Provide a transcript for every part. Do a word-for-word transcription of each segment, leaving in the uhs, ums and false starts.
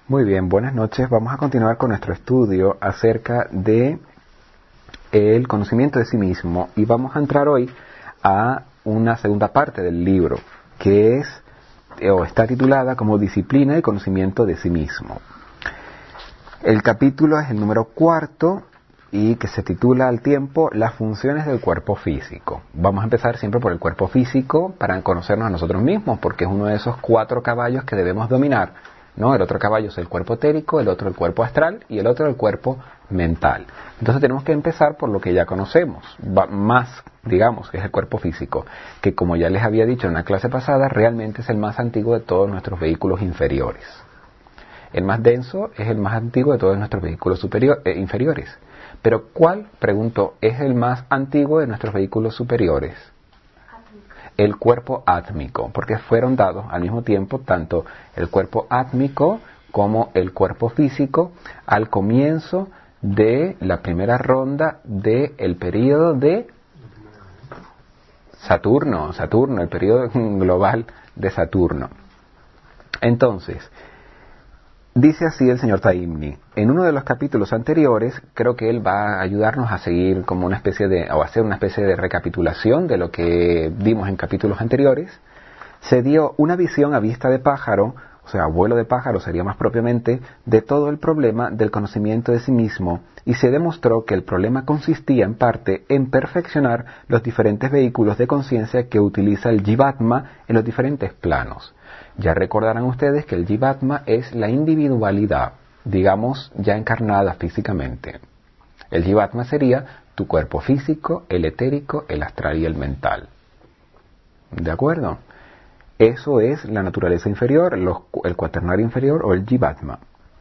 Muy bien, buenas noches. Vamos a continuar con nuestro estudio acerca de el conocimiento de sí mismo y vamos a entrar hoy a una segunda parte del libro que es o está titulada como Disciplina y conocimiento de sí mismo. El capítulo es el número cuarto y que se titula al tiempo Las funciones del cuerpo físico. Vamos a empezar siempre por el cuerpo físico para conocernos a nosotros mismos, porque es uno de esos cuatro caballos que debemos dominar, ¿no? El otro caballo es el cuerpo etérico, el otro el cuerpo astral y el otro el cuerpo mental. Entonces tenemos que empezar por lo que ya conocemos, va más, digamos, que es el cuerpo físico, que como ya les había dicho en la clase pasada, realmente es el más antiguo de todos nuestros vehículos inferiores. El más denso es el más antiguo de todos nuestros vehículos superior, eh, inferiores. Pero ¿cuál, pregunto, es el más antiguo de nuestros vehículos superiores? El cuerpo átmico, porque fueron dados al mismo tiempo tanto el cuerpo átmico como el cuerpo físico al comienzo de la primera ronda del periodo de Saturno, Saturno, el periodo global de Saturno. Entonces, dice así el señor Taimni. En uno de los capítulos anteriores, creo que él va a ayudarnos a seguir como una especie de, o hacer una especie de recapitulación de lo que vimos en capítulos anteriores. Se dio una visión a vista de pájaro, o sea, vuelo de pájaro sería más propiamente, de todo el problema del conocimiento de sí mismo, y se demostró que el problema consistía en parte en perfeccionar los diferentes vehículos de conciencia que utiliza el Jivatma en los diferentes planos. Ya recordarán ustedes que el Jivatma es la individualidad, digamos, ya encarnada físicamente. El Jivatma sería tu cuerpo físico, el etérico, el astral y el mental. ¿De acuerdo? Eso es la naturaleza inferior, los, el cuaternario inferior o el Jivatma.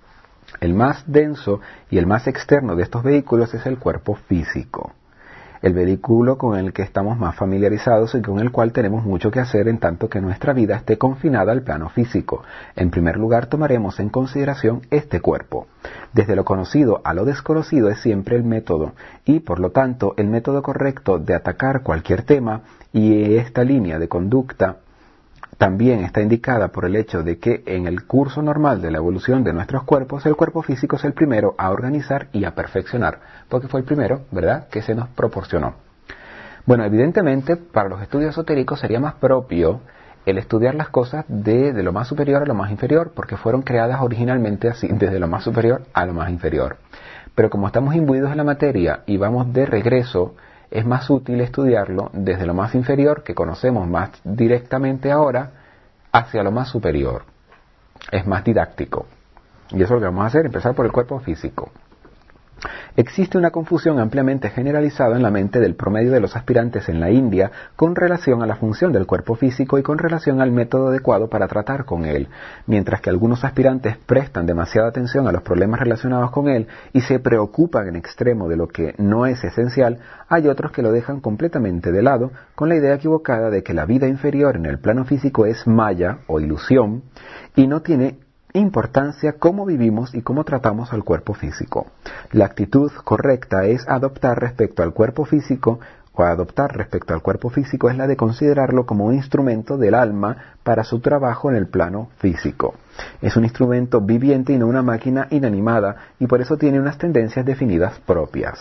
El más denso y el más externo de estos vehículos es el cuerpo físico. El vehículo con el que estamos más familiarizados y con el cual tenemos mucho que hacer en tanto que nuestra vida esté confinada al plano físico. En primer lugar, tomaremos en consideración este cuerpo. Desde lo conocido a lo desconocido es siempre el método, y por lo tanto el método correcto de atacar cualquier tema, y esta línea de conducta también está indicada por el hecho de que en el curso normal de la evolución de nuestros cuerpos, el cuerpo físico es el primero a organizar y a perfeccionar, porque fue el primero, ¿verdad?, que se nos proporcionó. Bueno, evidentemente, para los estudios esotéricos sería más propio el estudiar las cosas de, de lo más superior a lo más inferior, porque fueron creadas originalmente así, desde lo más superior a lo más inferior. Pero como estamos imbuidos en la materia y vamos de regreso, es más útil estudiarlo desde lo más inferior, que conocemos más directamente ahora, hacia lo más superior. Es más didáctico. Y eso es lo que vamos a hacer, empezar por el cuerpo físico. Existe una confusión ampliamente generalizada en la mente del promedio de los aspirantes en la India con relación a la función del cuerpo físico y con relación al método adecuado para tratar con él, mientras que algunos aspirantes prestan demasiada atención a los problemas relacionados con él y se preocupan en extremo de lo que no es esencial, hay otros que lo dejan completamente de lado con la idea equivocada de que la vida inferior en el plano físico es maya o ilusión y no tiene importancia cómo vivimos y cómo tratamos al cuerpo físico. La actitud correcta es adoptar respecto al cuerpo físico o adoptar respecto al cuerpo físico es la de considerarlo como un instrumento del alma para su trabajo en el plano físico. Es un instrumento viviente y no una máquina inanimada y por eso tiene unas tendencias definidas propias.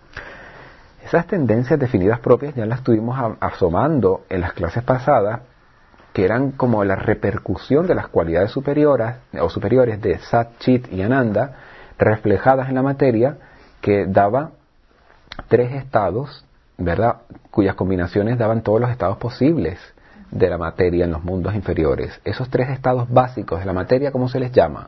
Esas tendencias definidas propias ya las estuvimos asomando en las clases pasadas, que eran como la repercusión de las cualidades superiores o superiores de Sat, Chit y Ananda, reflejadas en la materia, que daba tres estados, ¿verdad?, cuyas combinaciones daban todos los estados posibles de la materia en los mundos inferiores. Esos tres estados básicos de la materia, ¿cómo se les llama?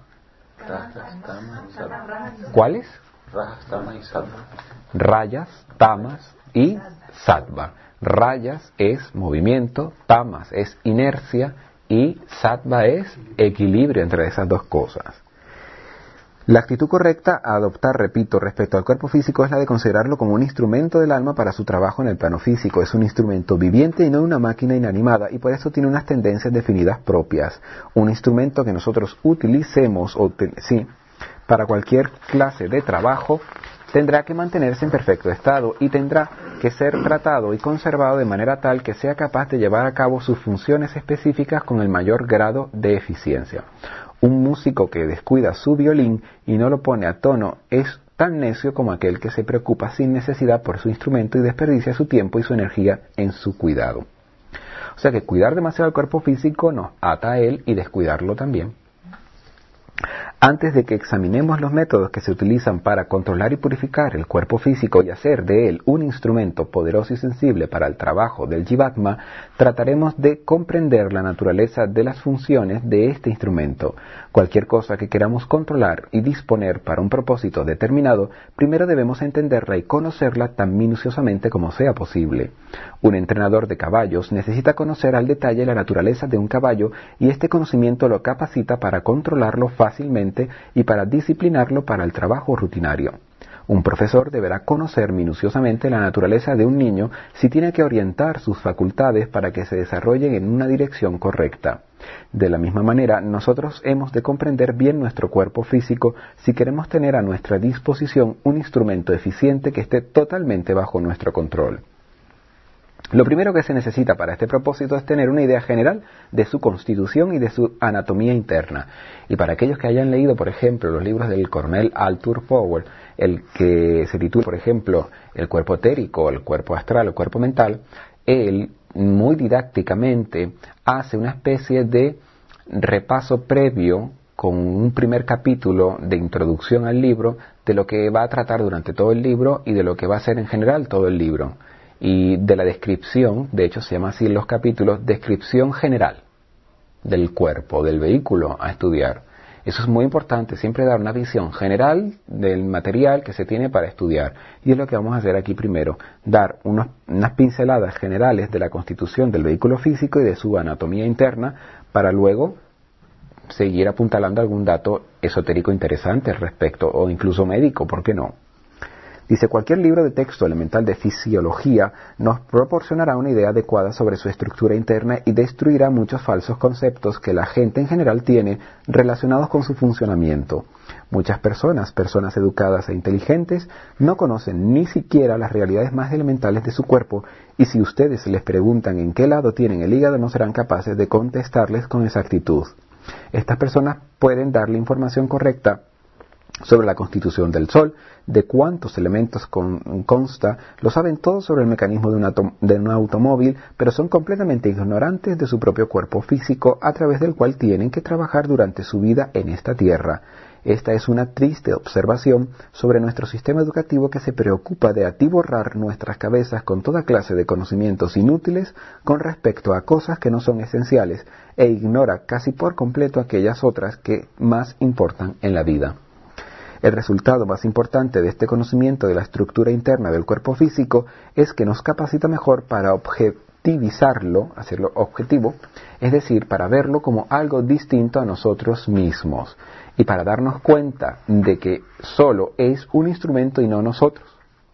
¿Cuáles? Rajas, tamas y sattva. Rayas, tamas y sattva. Rayas es movimiento, tamas es inercia y sattva es equilibrio entre esas dos cosas. La actitud correcta a adoptar, repito, respecto al cuerpo físico es la de considerarlo como un instrumento del alma para su trabajo en el plano físico. Es un instrumento viviente y no una máquina inanimada y por eso tiene unas tendencias definidas propias. Un instrumento que nosotros utilicemos o te, sí, para cualquier clase de trabajo tendrá que mantenerse en perfecto estado y tendrá que ser tratado y conservado de manera tal que sea capaz de llevar a cabo sus funciones específicas con el mayor grado de eficiencia. Un músico que descuida su violín y no lo pone a tono es tan necio como aquel que se preocupa sin necesidad por su instrumento y desperdicia su tiempo y su energía en su cuidado. O sea que cuidar demasiado el cuerpo físico nos ata a él y descuidarlo también. Antes de que examinemos los métodos que se utilizan para controlar y purificar el cuerpo físico y hacer de él un instrumento poderoso y sensible para el trabajo del Jivatma, trataremos de comprender la naturaleza de las funciones de este instrumento. Cualquier cosa que queramos controlar y disponer para un propósito determinado, primero debemos entenderla y conocerla tan minuciosamente como sea posible. Un entrenador de caballos necesita conocer al detalle la naturaleza de un caballo y este conocimiento lo capacita para controlarlo fácilmente y para disciplinarlo para el trabajo rutinario. Un profesor deberá conocer minuciosamente la naturaleza de un niño si tiene que orientar sus facultades para que se desarrollen en una dirección correcta. De la misma manera, nosotros hemos de comprender bien nuestro cuerpo físico si queremos tener a nuestra disposición un instrumento eficiente que esté totalmente bajo nuestro control. Lo primero que se necesita para este propósito es tener una idea general de su constitución y de su anatomía interna. Y para aquellos que hayan leído, por ejemplo, los libros del coronel Arthur Fowler, el que se titula, por ejemplo, El cuerpo etérico, el cuerpo astral, el cuerpo mental, él muy didácticamente hace una especie de repaso previo con un primer capítulo de introducción al libro de lo que va a tratar durante todo el libro y de lo que va a ser en general todo el libro. Y de la descripción, de hecho se llama así en los capítulos, descripción general del cuerpo, del vehículo a estudiar. Eso es muy importante, siempre dar una visión general del material que se tiene para estudiar. Y es lo que vamos a hacer aquí primero, dar unos, unas pinceladas generales de la constitución del vehículo físico y de su anatomía interna, para luego seguir apuntalando algún dato esotérico interesante al respecto, o incluso médico, ¿por qué no? Dice, cualquier libro de texto elemental de fisiología nos proporcionará una idea adecuada sobre su estructura interna y destruirá muchos falsos conceptos que la gente en general tiene relacionados con su funcionamiento. Muchas personas, personas educadas e inteligentes, no conocen ni siquiera las realidades más elementales de su cuerpo, y si ustedes les preguntan en qué lado tienen el hígado, no serán capaces de contestarles con exactitud. Estas personas pueden darle información correcta sobre la constitución del Sol, de cuántos elementos con, consta, lo saben todo sobre el mecanismo de un, atom, de un automóvil, pero son completamente ignorantes de su propio cuerpo físico a través del cual tienen que trabajar durante su vida en esta tierra. Esta es una triste observación sobre nuestro sistema educativo que se preocupa de atiborrar nuestras cabezas con toda clase de conocimientos inútiles con respecto a cosas que no son esenciales e ignora casi por completo aquellas otras que más importan en la vida. El resultado más importante de este conocimiento de la estructura interna del cuerpo físico es que nos capacita mejor para objetivizarlo, hacerlo objetivo, es decir, para verlo como algo distinto a nosotros mismos y para darnos cuenta de que solo es un instrumento y no nosotros.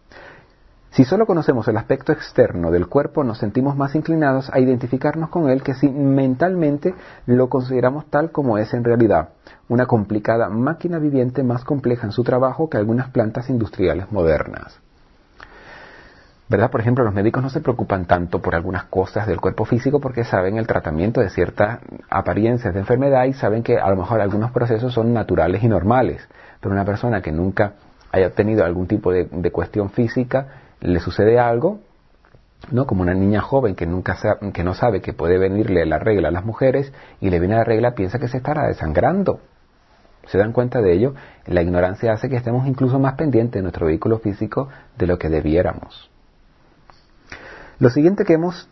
Si solo conocemos el aspecto externo del cuerpo, nos sentimos más inclinados a identificarnos con él que si mentalmente lo consideramos tal como es en realidad, una complicada máquina viviente más compleja en su trabajo que algunas plantas industriales modernas. ¿Verdad? Por ejemplo, los médicos no se preocupan tanto por algunas cosas del cuerpo físico porque saben el tratamiento de ciertas apariencias de enfermedad y saben que a lo mejor algunos procesos son naturales y normales, pero una persona que nunca haya tenido algún tipo de, de cuestión física, le sucede algo, ¿no? Como una niña joven que nunca sabe, que no sabe que puede venirle la regla a las mujeres y le viene la regla, piensa que se estará desangrando. ¿Se dan cuenta de ello? La ignorancia hace que estemos incluso más pendientes de nuestro vehículo físico de lo que debiéramos. Lo siguiente que hemos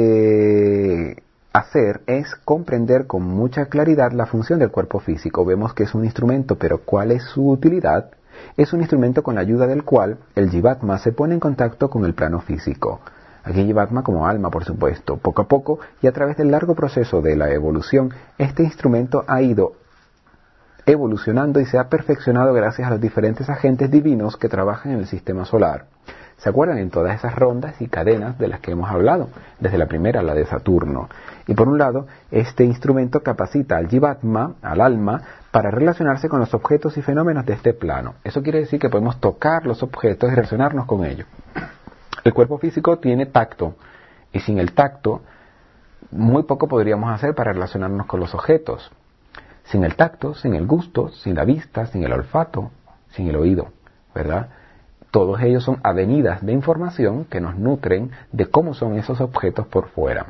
de hacer es comprender con mucha claridad la función del cuerpo físico. Vemos que es un instrumento, pero ¿cuál es su utilidad? Es un instrumento con la ayuda del cual el Jivatma se pone en contacto con el plano físico. Aquí Jivatma como alma, por supuesto. Poco a poco y a través del largo proceso de la evolución, este instrumento ha ido evolucionando y se ha perfeccionado gracias a los diferentes agentes divinos que trabajan en el sistema solar. ¿Se acuerdan en todas esas rondas y cadenas de las que hemos hablado? Desde la primera, la de Saturno. Y por un lado, este instrumento capacita al Jivatma, al alma, para relacionarse con los objetos y fenómenos de este plano. Eso quiere decir que podemos tocar los objetos y relacionarnos con ellos. El cuerpo físico tiene tacto, y sin el tacto, muy poco podríamos hacer para relacionarnos con los objetos. sin el tacto, sin el gusto, sin la vista, sin el olfato, sin el oído, ¿verdad? Todos ellos son avenidas de información que nos nutren de cómo son esos objetos por fuera.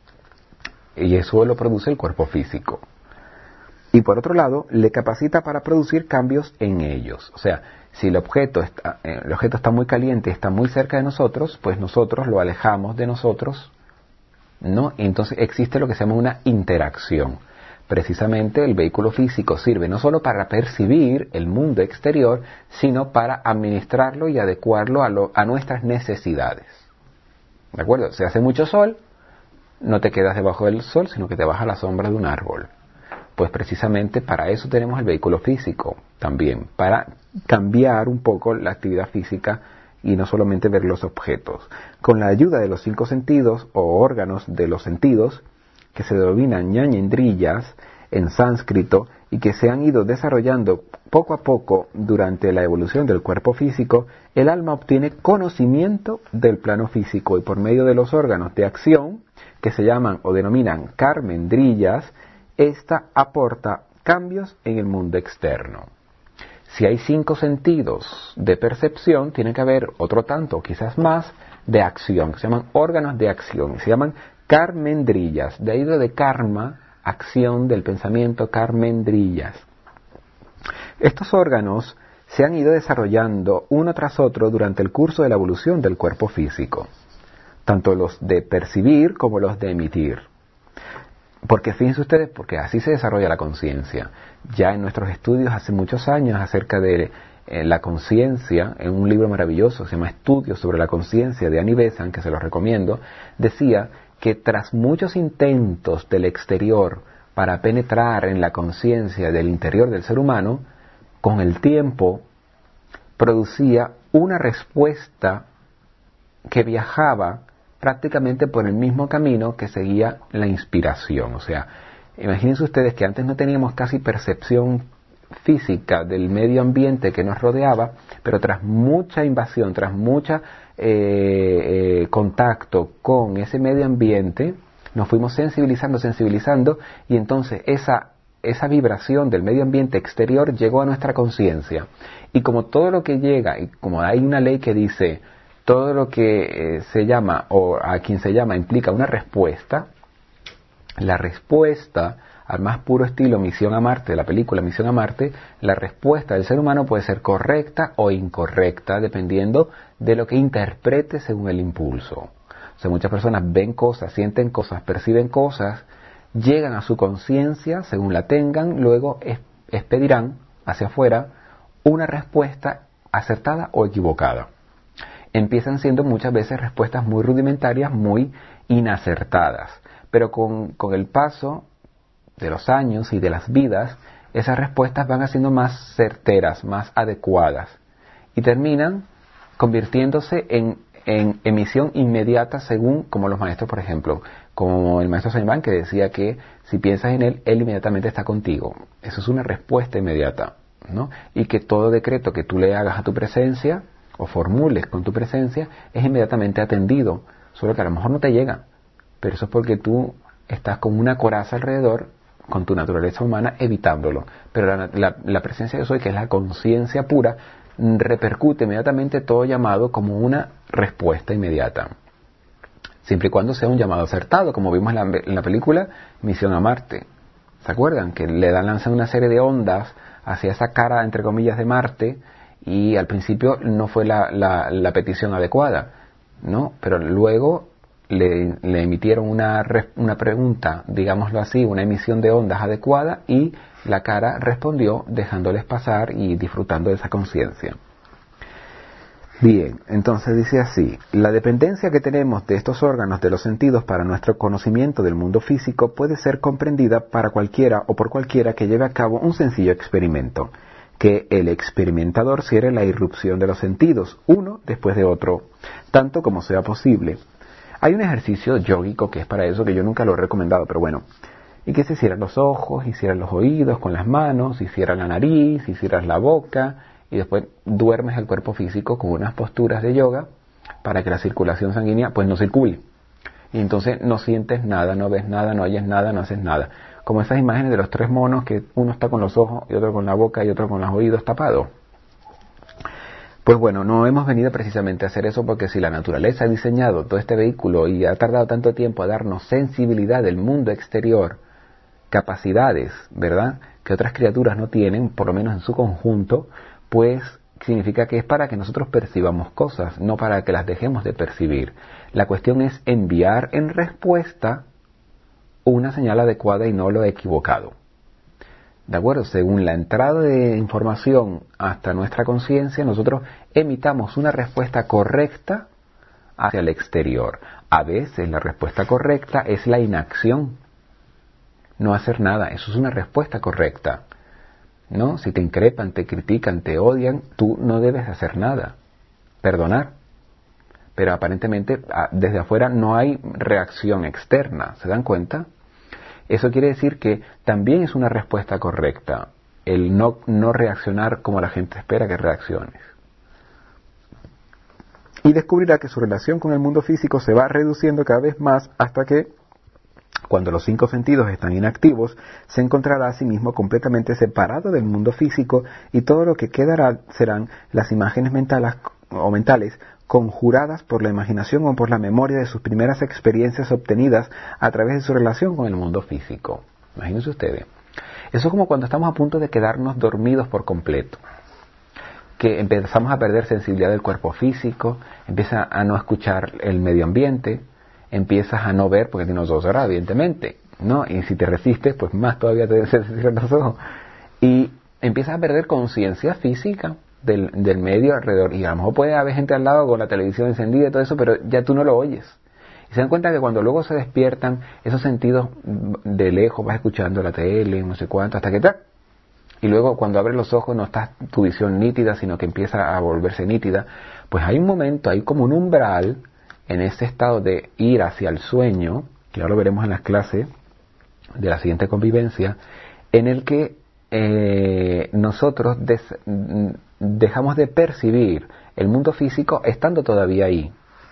Y eso lo produce el cuerpo físico. Y por otro lado, le capacita para producir cambios en ellos. O sea, si el objeto está, el objeto está muy caliente, está muy cerca de nosotros, pues nosotros lo alejamos de nosotros, ¿no? Y entonces existe lo que se llama una interacción. Precisamente el vehículo físico sirve no solo para percibir el mundo exterior, sino para administrarlo y adecuarlo a, lo, a nuestras necesidades. ¿De acuerdo? Si hace mucho sol, no te quedas debajo del sol, sino que te vas a la sombra de un árbol. Pues precisamente para eso tenemos el vehículo físico también, para cambiar un poco la actividad física y no solamente ver los objetos. Con la ayuda de los cinco sentidos o órganos de los sentidos, que se denominan ñañendrillas en sánscrito y que se han ido desarrollando poco a poco durante la evolución del cuerpo físico, el alma obtiene conocimiento del plano físico y por medio de los órganos de acción, que se llaman o denominan karmendrillas, esta aporta cambios en el mundo externo. Si hay cinco sentidos de percepción, tiene que haber otro tanto, quizás más, de acción, que se llaman órganos de acción, se llaman karmendrillas, de ahí de karma, acción del pensamiento, karmendrillas. Estos órganos se han ido desarrollando uno tras otro durante el curso de la evolución del cuerpo físico, tanto los de percibir como los de emitir. Porque fíjense ustedes, porque así se desarrolla la conciencia. Ya en nuestros estudios hace muchos años acerca de eh, la conciencia, en un libro maravilloso, se llama Estudios sobre la conciencia de Annie Besant, que se los recomiendo, decía que tras muchos intentos del exterior para penetrar en la conciencia del interior del ser humano, con el tiempo producía una respuesta que viajaba prácticamente por el mismo camino que seguía la inspiración. O sea, imagínense ustedes que antes no teníamos casi percepción física del medio ambiente que nos rodeaba, pero tras mucha invasión, tras mucha eh, eh, contacto con ese medio ambiente, nos fuimos sensibilizando, sensibilizando, y entonces esa, esa vibración del medio ambiente exterior llegó a nuestra conciencia. Y como todo lo que llega, y como hay una ley que dice, todo lo que eh, se llama, o a quien se llama, implica una respuesta, la respuesta, al más puro estilo Misión a Marte, de la película Misión a Marte, la respuesta del ser humano puede ser correcta o incorrecta, dependiendo de lo que interprete según el impulso. O sea, muchas personas ven cosas, sienten cosas, perciben cosas, llegan a su conciencia, según la tengan, luego es, expedirán hacia afuera una respuesta acertada o equivocada. Empiezan siendo muchas veces respuestas muy rudimentarias, muy inacertadas, pero con, con el paso de los años y de las vidas, esas respuestas van haciendo más certeras, más adecuadas, y terminan convirtiéndose en, en emisión inmediata según, como los maestros, por ejemplo, como el maestro Saint-Bans, que decía que si piensas en él, él inmediatamente está contigo. Eso es una respuesta inmediata, ¿no? Y que todo decreto que tú le hagas a tu presencia, o formules con tu presencia, es inmediatamente atendido, solo que a lo mejor no te llega, pero eso es porque tú estás con una coraza alrededor, con tu naturaleza humana, evitándolo. Pero la, la, la presencia de Soy, que es la conciencia pura, repercute inmediatamente todo llamado como una respuesta inmediata, siempre y cuando sea un llamado acertado, como vimos en la, en la película Misión a Marte. ¿Se acuerdan? Que le dan lanzan una serie de ondas hacia esa cara, entre comillas, de Marte, y al principio no fue la, la, la petición adecuada, ¿no? Pero luego le, le emitieron una, una pregunta, digámoslo así, una emisión de ondas adecuada, y la cara respondió dejándoles pasar y disfrutando de esa conciencia. Bien, entonces dice así: la dependencia que tenemos de estos órganos de los sentidos para nuestro conocimiento del mundo físico puede ser comprendida para cualquiera o por cualquiera que lleve a cabo un sencillo experimento, que el experimentador cierre la irrupción de los sentidos, uno después de otro, tanto como sea posible. Hay un ejercicio yógico que es para eso, que yo nunca lo he recomendado, pero bueno, y que se cierran los ojos, y cierran los oídos con las manos, y cierran la nariz, y cierras la boca, y después duermes el cuerpo físico con unas posturas de yoga para que la circulación sanguínea pues no circule. Y entonces no sientes nada, no ves nada, no oyes nada, no haces nada. como esas imágenes de los tres monos que uno está con los ojos y otro con la boca y otro con los oídos tapados. Pues bueno, no hemos venido precisamente a hacer eso, porque si la naturaleza ha diseñado todo este vehículo y ha tardado tanto tiempo a darnos sensibilidad del mundo exterior, capacidades, ¿verdad?, que otras criaturas no tienen, por lo menos en su conjunto, pues significa que es para que nosotros percibamos cosas, no para que las dejemos de percibir. La cuestión es enviar en respuesta una señal adecuada y no lo equivocado. ¿De acuerdo? Según la entrada de información hasta nuestra conciencia, nosotros emitamos una respuesta correcta hacia el exterior. A veces la respuesta correcta es la inacción, no hacer nada. Eso es una respuesta correcta, ¿no? Si te increpan, te critican, te odian, tú no debes hacer nada. Perdonar. Pero aparentemente desde afuera no hay reacción externa. ¿Se dan cuenta? Eso quiere decir que también es una respuesta correcta el no, no reaccionar como la gente espera que reacciones. Y descubrirá que su relación con el mundo físico se va reduciendo cada vez más hasta que, cuando los cinco sentidos están inactivos, se encontrará a sí mismo completamente separado del mundo físico, y todo lo que quedará serán las imágenes mentales o mentales conjuradas por la imaginación o por la memoria de sus primeras experiencias obtenidas a través de su relación con el mundo físico. Imagínense ustedes. Eso es como cuando estamos a punto de quedarnos dormidos por completo, que empezamos a perder sensibilidad del cuerpo físico, empiezas a no escuchar el medio ambiente, empiezas a no ver porque tienes los ojos cerrados, evidentemente, ¿no? Y si te resistes, pues más todavía te cierran los ojos. Y empiezas a perder conciencia física del, del medio alrededor. Y a lo mejor puede haber gente al lado con la televisión encendida y todo eso, pero ya tú no lo oyes. Y se dan cuenta que cuando luego se despiertan, esos sentidos de lejos, vas escuchando la tele, no sé cuánto, hasta que ¡tac! Y luego cuando abres los ojos no está tu visión nítida, sino que empieza a volverse nítida. Pues hay un momento, hay como un umbral en ese estado de ir hacia el sueño, que ahora lo veremos en las clases de la siguiente convivencia, en el que eh, nosotros des, dejamos de percibir el mundo físico estando todavía ahí.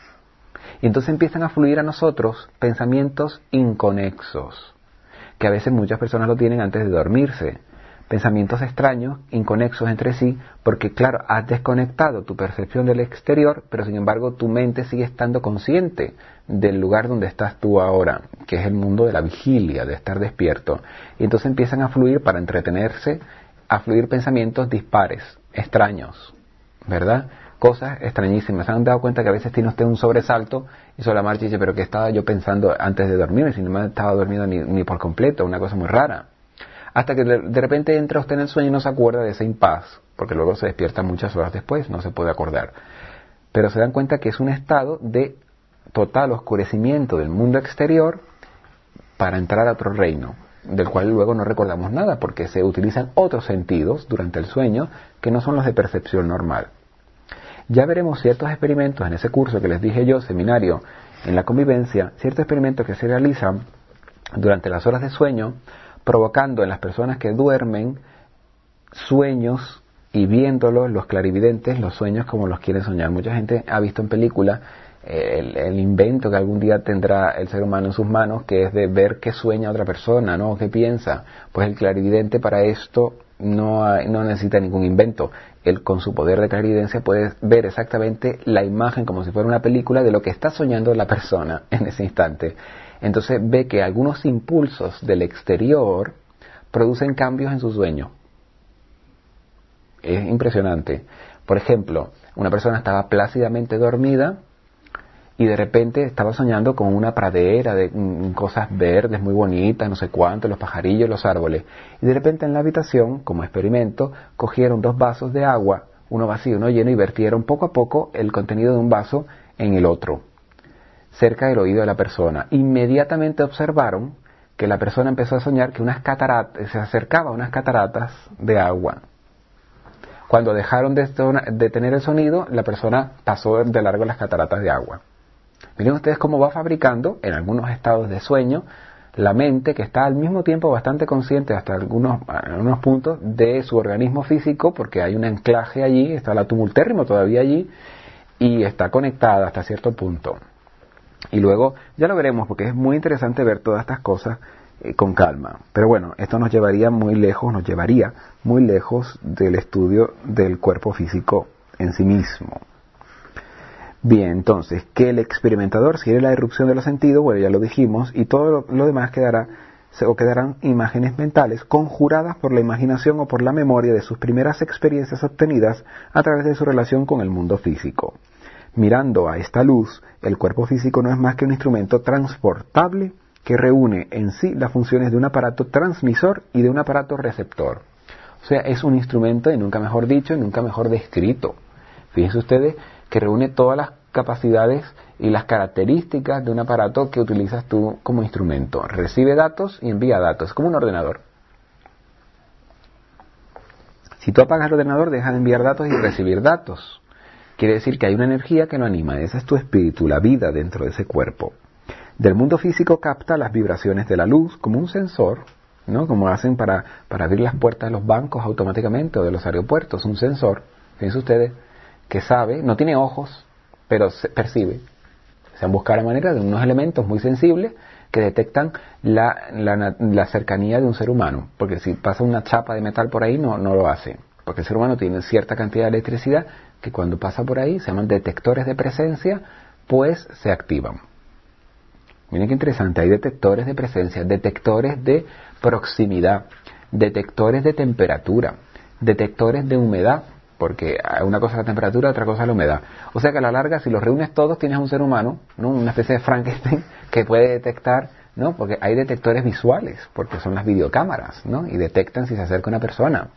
Y entonces empiezan a fluir a nosotros pensamientos inconexos, que a veces muchas personas lo tienen antes de dormirse. Pensamientos extraños, inconexos entre sí, porque claro, has desconectado tu percepción del exterior, pero sin embargo tu mente sigue estando consciente del lugar donde estás tú ahora, que es el mundo de la vigilia, de estar despierto. Y entonces empiezan a fluir, para entretenerse, a fluir pensamientos dispares, extraños, ¿verdad? Cosas extrañísimas. ¿Se han dado cuenta que a veces tiene usted un sobresalto y sobre la marcha dice, pero ¿qué estaba yo pensando antes de dormirme? Si no me estaba dormido ni, ni por completo, una cosa muy rara. Hasta que de repente entra usted en el sueño y no se acuerda de esa impas, porque luego se despierta muchas horas después, no se puede acordar. Pero se dan cuenta que es un estado de total oscurecimiento del mundo exterior para entrar a otro reino, del cual luego no recordamos nada, porque se utilizan otros sentidos durante el sueño que no son los de percepción normal. Ya veremos ciertos experimentos en ese curso que les dije yo, seminario en la convivencia, ciertos experimentos que se realizan durante las horas de sueño, provocando en las personas que duermen sueños y viéndolos, los clarividentes, los sueños como los quieren soñar. Mucha gente ha visto en película eh, el, el invento que algún día tendrá el ser humano en sus manos, que es de ver qué sueña otra persona, ¿no? ¿Qué piensa? Pues el clarividente para esto no, hay, no necesita ningún invento. Él con su poder de clarividencia puede ver exactamente la imagen como si fuera una película de lo que está soñando la persona en ese instante. Entonces ve que algunos impulsos del exterior producen cambios en su sueño. Es impresionante. Por ejemplo, una persona estaba plácidamente dormida y de repente estaba soñando con una pradera de mm, cosas verdes muy bonitas, no sé cuánto, los pajarillos, los árboles. Y de repente en la habitación, como experimento, cogieron dos vasos de agua, uno vacío y uno lleno, y vertieron poco a poco el contenido de un vaso en el otro, cerca del oído de la persona. Inmediatamente observaron que la persona empezó a soñar que unas cataratas, se acercaba a unas cataratas de agua. Cuando dejaron de, de tener el sonido, la persona pasó de largo las cataratas de agua. Miren ustedes cómo va fabricando, en algunos estados de sueño, la mente, que está al mismo tiempo bastante consciente hasta algunos, algunos puntos de su organismo físico, porque hay un anclaje allí, está la tumultérrimo todavía allí, y está conectada hasta cierto punto. Y luego ya lo veremos, porque es muy interesante ver todas estas cosas eh, con calma. Pero bueno, esto nos llevaría muy lejos, nos llevaría muy lejos del estudio del cuerpo físico en sí mismo. Bien, entonces, que el experimentador sigue la irrupción de los sentidos, bueno, ya lo dijimos, y todo lo, lo demás quedará, o quedarán imágenes mentales conjuradas por la imaginación o por la memoria de sus primeras experiencias obtenidas a través de su relación con el mundo físico. Mirando a esta luz, el cuerpo físico no es más que un instrumento transportable que reúne en sí las funciones de un aparato transmisor y de un aparato receptor. O sea, es un instrumento, y nunca mejor dicho, y nunca mejor descrito. Fíjense ustedes que reúne todas las capacidades y las características de un aparato que utilizas tú como instrumento. Recibe datos y envía datos, es como un ordenador. Si tú apagas el ordenador, deja de enviar datos y recibir datos. Quiere decir que hay una energía que lo anima, ese es tu espíritu, la vida dentro de ese cuerpo. Del mundo físico capta las vibraciones de la luz como un sensor, ¿no? Como hacen para, para abrir las puertas de los bancos automáticamente o de los aeropuertos, un sensor, fíjense ustedes, que sabe, no tiene ojos, pero se percibe. Se han buscado la manera de unos elementos muy sensibles que detectan la, la, la cercanía de un ser humano, porque si pasa una chapa de metal por ahí no, no lo hace, porque el ser humano tiene cierta cantidad de electricidad que cuando pasa por ahí se llaman detectores de presencia, pues se activan. Miren qué interesante, hay detectores de presencia, detectores de proximidad, detectores de temperatura, detectores de humedad, porque una cosa es la temperatura, otra cosa es la humedad. O sea que a la larga, si los reúnes todos, tienes un ser humano, ¿no? Una especie de Frankenstein que puede detectar, ¿no? Porque hay detectores visuales, porque son las videocámaras, ¿no? Y detectan si se acerca una persona.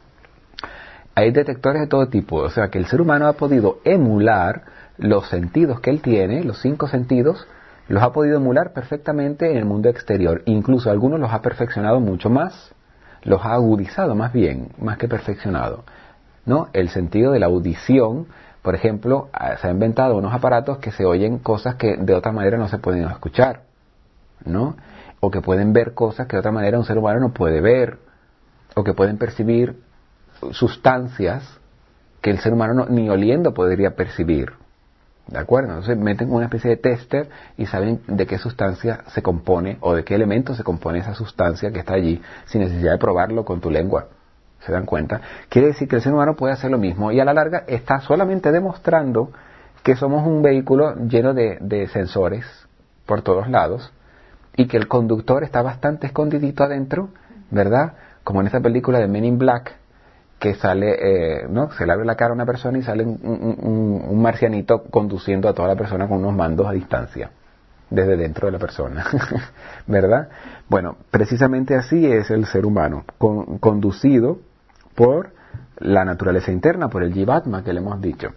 Hay detectores de todo tipo, o sea que el ser humano ha podido emular los sentidos que él tiene, los cinco sentidos, los ha podido emular perfectamente en el mundo exterior. Incluso algunos los ha perfeccionado mucho más, los ha agudizado más bien, más que perfeccionado, ¿no? El sentido de la audición, por ejemplo, se han inventado unos aparatos que se oyen cosas que de otra manera no se pueden escuchar, ¿no? O que pueden ver cosas que de otra manera un ser humano no puede ver, o que pueden percibir sustancias que el ser humano no, ni oliendo podría percibir, ¿de acuerdo? Entonces meten una especie de tester y saben de qué sustancia se compone o de qué elemento se compone esa sustancia que está allí sin necesidad de probarlo con tu lengua. ¿Se dan cuenta? Quiere decir que el ser humano puede hacer lo mismo y a la larga está solamente demostrando que somos un vehículo lleno de, de sensores por todos lados y que el conductor está bastante escondidito adentro, ¿verdad? Como en esa película de Men in Black, que sale, eh, ¿no? Se le abre la cara a una persona y sale un, un, un marcianito conduciendo a toda la persona con unos mandos a distancia, desde dentro de la persona, ¿verdad? Bueno, precisamente así es el ser humano, con, conducido por la naturaleza interna, por el Jivatma que le hemos dicho.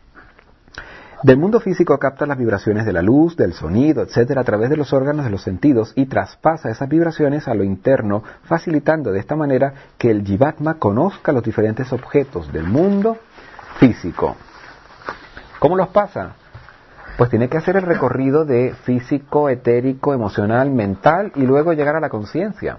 Del mundo físico capta las vibraciones de la luz, del sonido, etcétera, a través de los órganos de los sentidos y traspasa esas vibraciones a lo interno, facilitando de esta manera que el Jivatma conozca los diferentes objetos del mundo físico. ¿Cómo los pasa? Pues tiene que hacer el recorrido de físico, etérico, emocional, mental y luego llegar a la conciencia,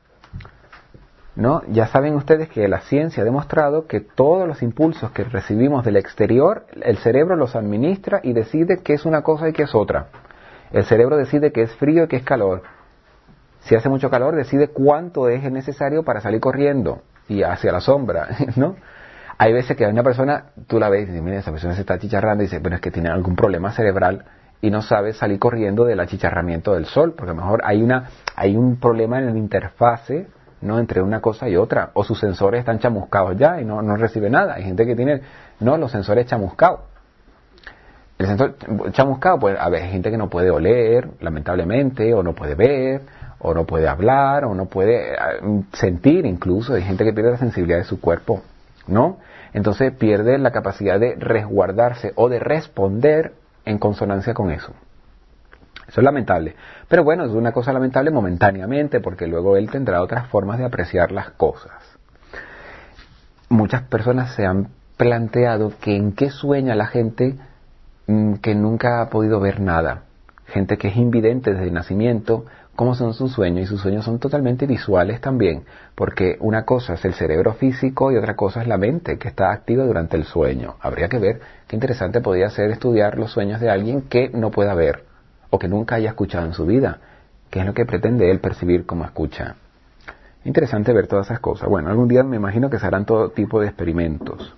¿no? Ya saben ustedes que la ciencia ha demostrado que todos los impulsos que recibimos del exterior, el cerebro los administra y decide qué es una cosa y qué es otra. El cerebro decide qué es frío y qué es calor. Si hace mucho calor, decide cuánto es necesario para salir corriendo y hacia la sombra, ¿no? Hay veces que hay una persona, tú la ves y dices, mira, esa persona se está achicharrando y dice, bueno, es que tiene algún problema cerebral y no sabe salir corriendo del achicharramiento del sol, porque a lo mejor hay una hay un problema en la interfase, ¿no? Entre una cosa y otra, o sus sensores están chamuscados ya y no, no recibe nada. Hay gente que tiene, no, los sensores chamuscados. El sensor chamuscado, pues, a ver, hay gente que no puede oler, lamentablemente, o no puede ver, o no puede hablar, o no puede sentir incluso. Hay gente que pierde la sensibilidad de su cuerpo, ¿no? Entonces pierde la capacidad de resguardarse o de responder en consonancia con eso. Eso es lamentable. Pero bueno, es una cosa lamentable momentáneamente, porque luego él tendrá otras formas de apreciar las cosas. Muchas personas se han planteado que en qué sueña la gente mmm, que nunca ha podido ver nada. Gente que es invidente desde el nacimiento, cómo son sus sueños, y sus sueños son totalmente visuales también, porque una cosa es el cerebro físico y otra cosa es la mente que está activa durante el sueño. Habría que ver qué interesante podría ser estudiar los sueños de alguien que no pueda ver o que nunca haya escuchado en su vida. que es lo que pretende él percibir como escucha. Interesante ver todas esas cosas. Bueno, algún día me imagino que se harán todo tipo de experimentos.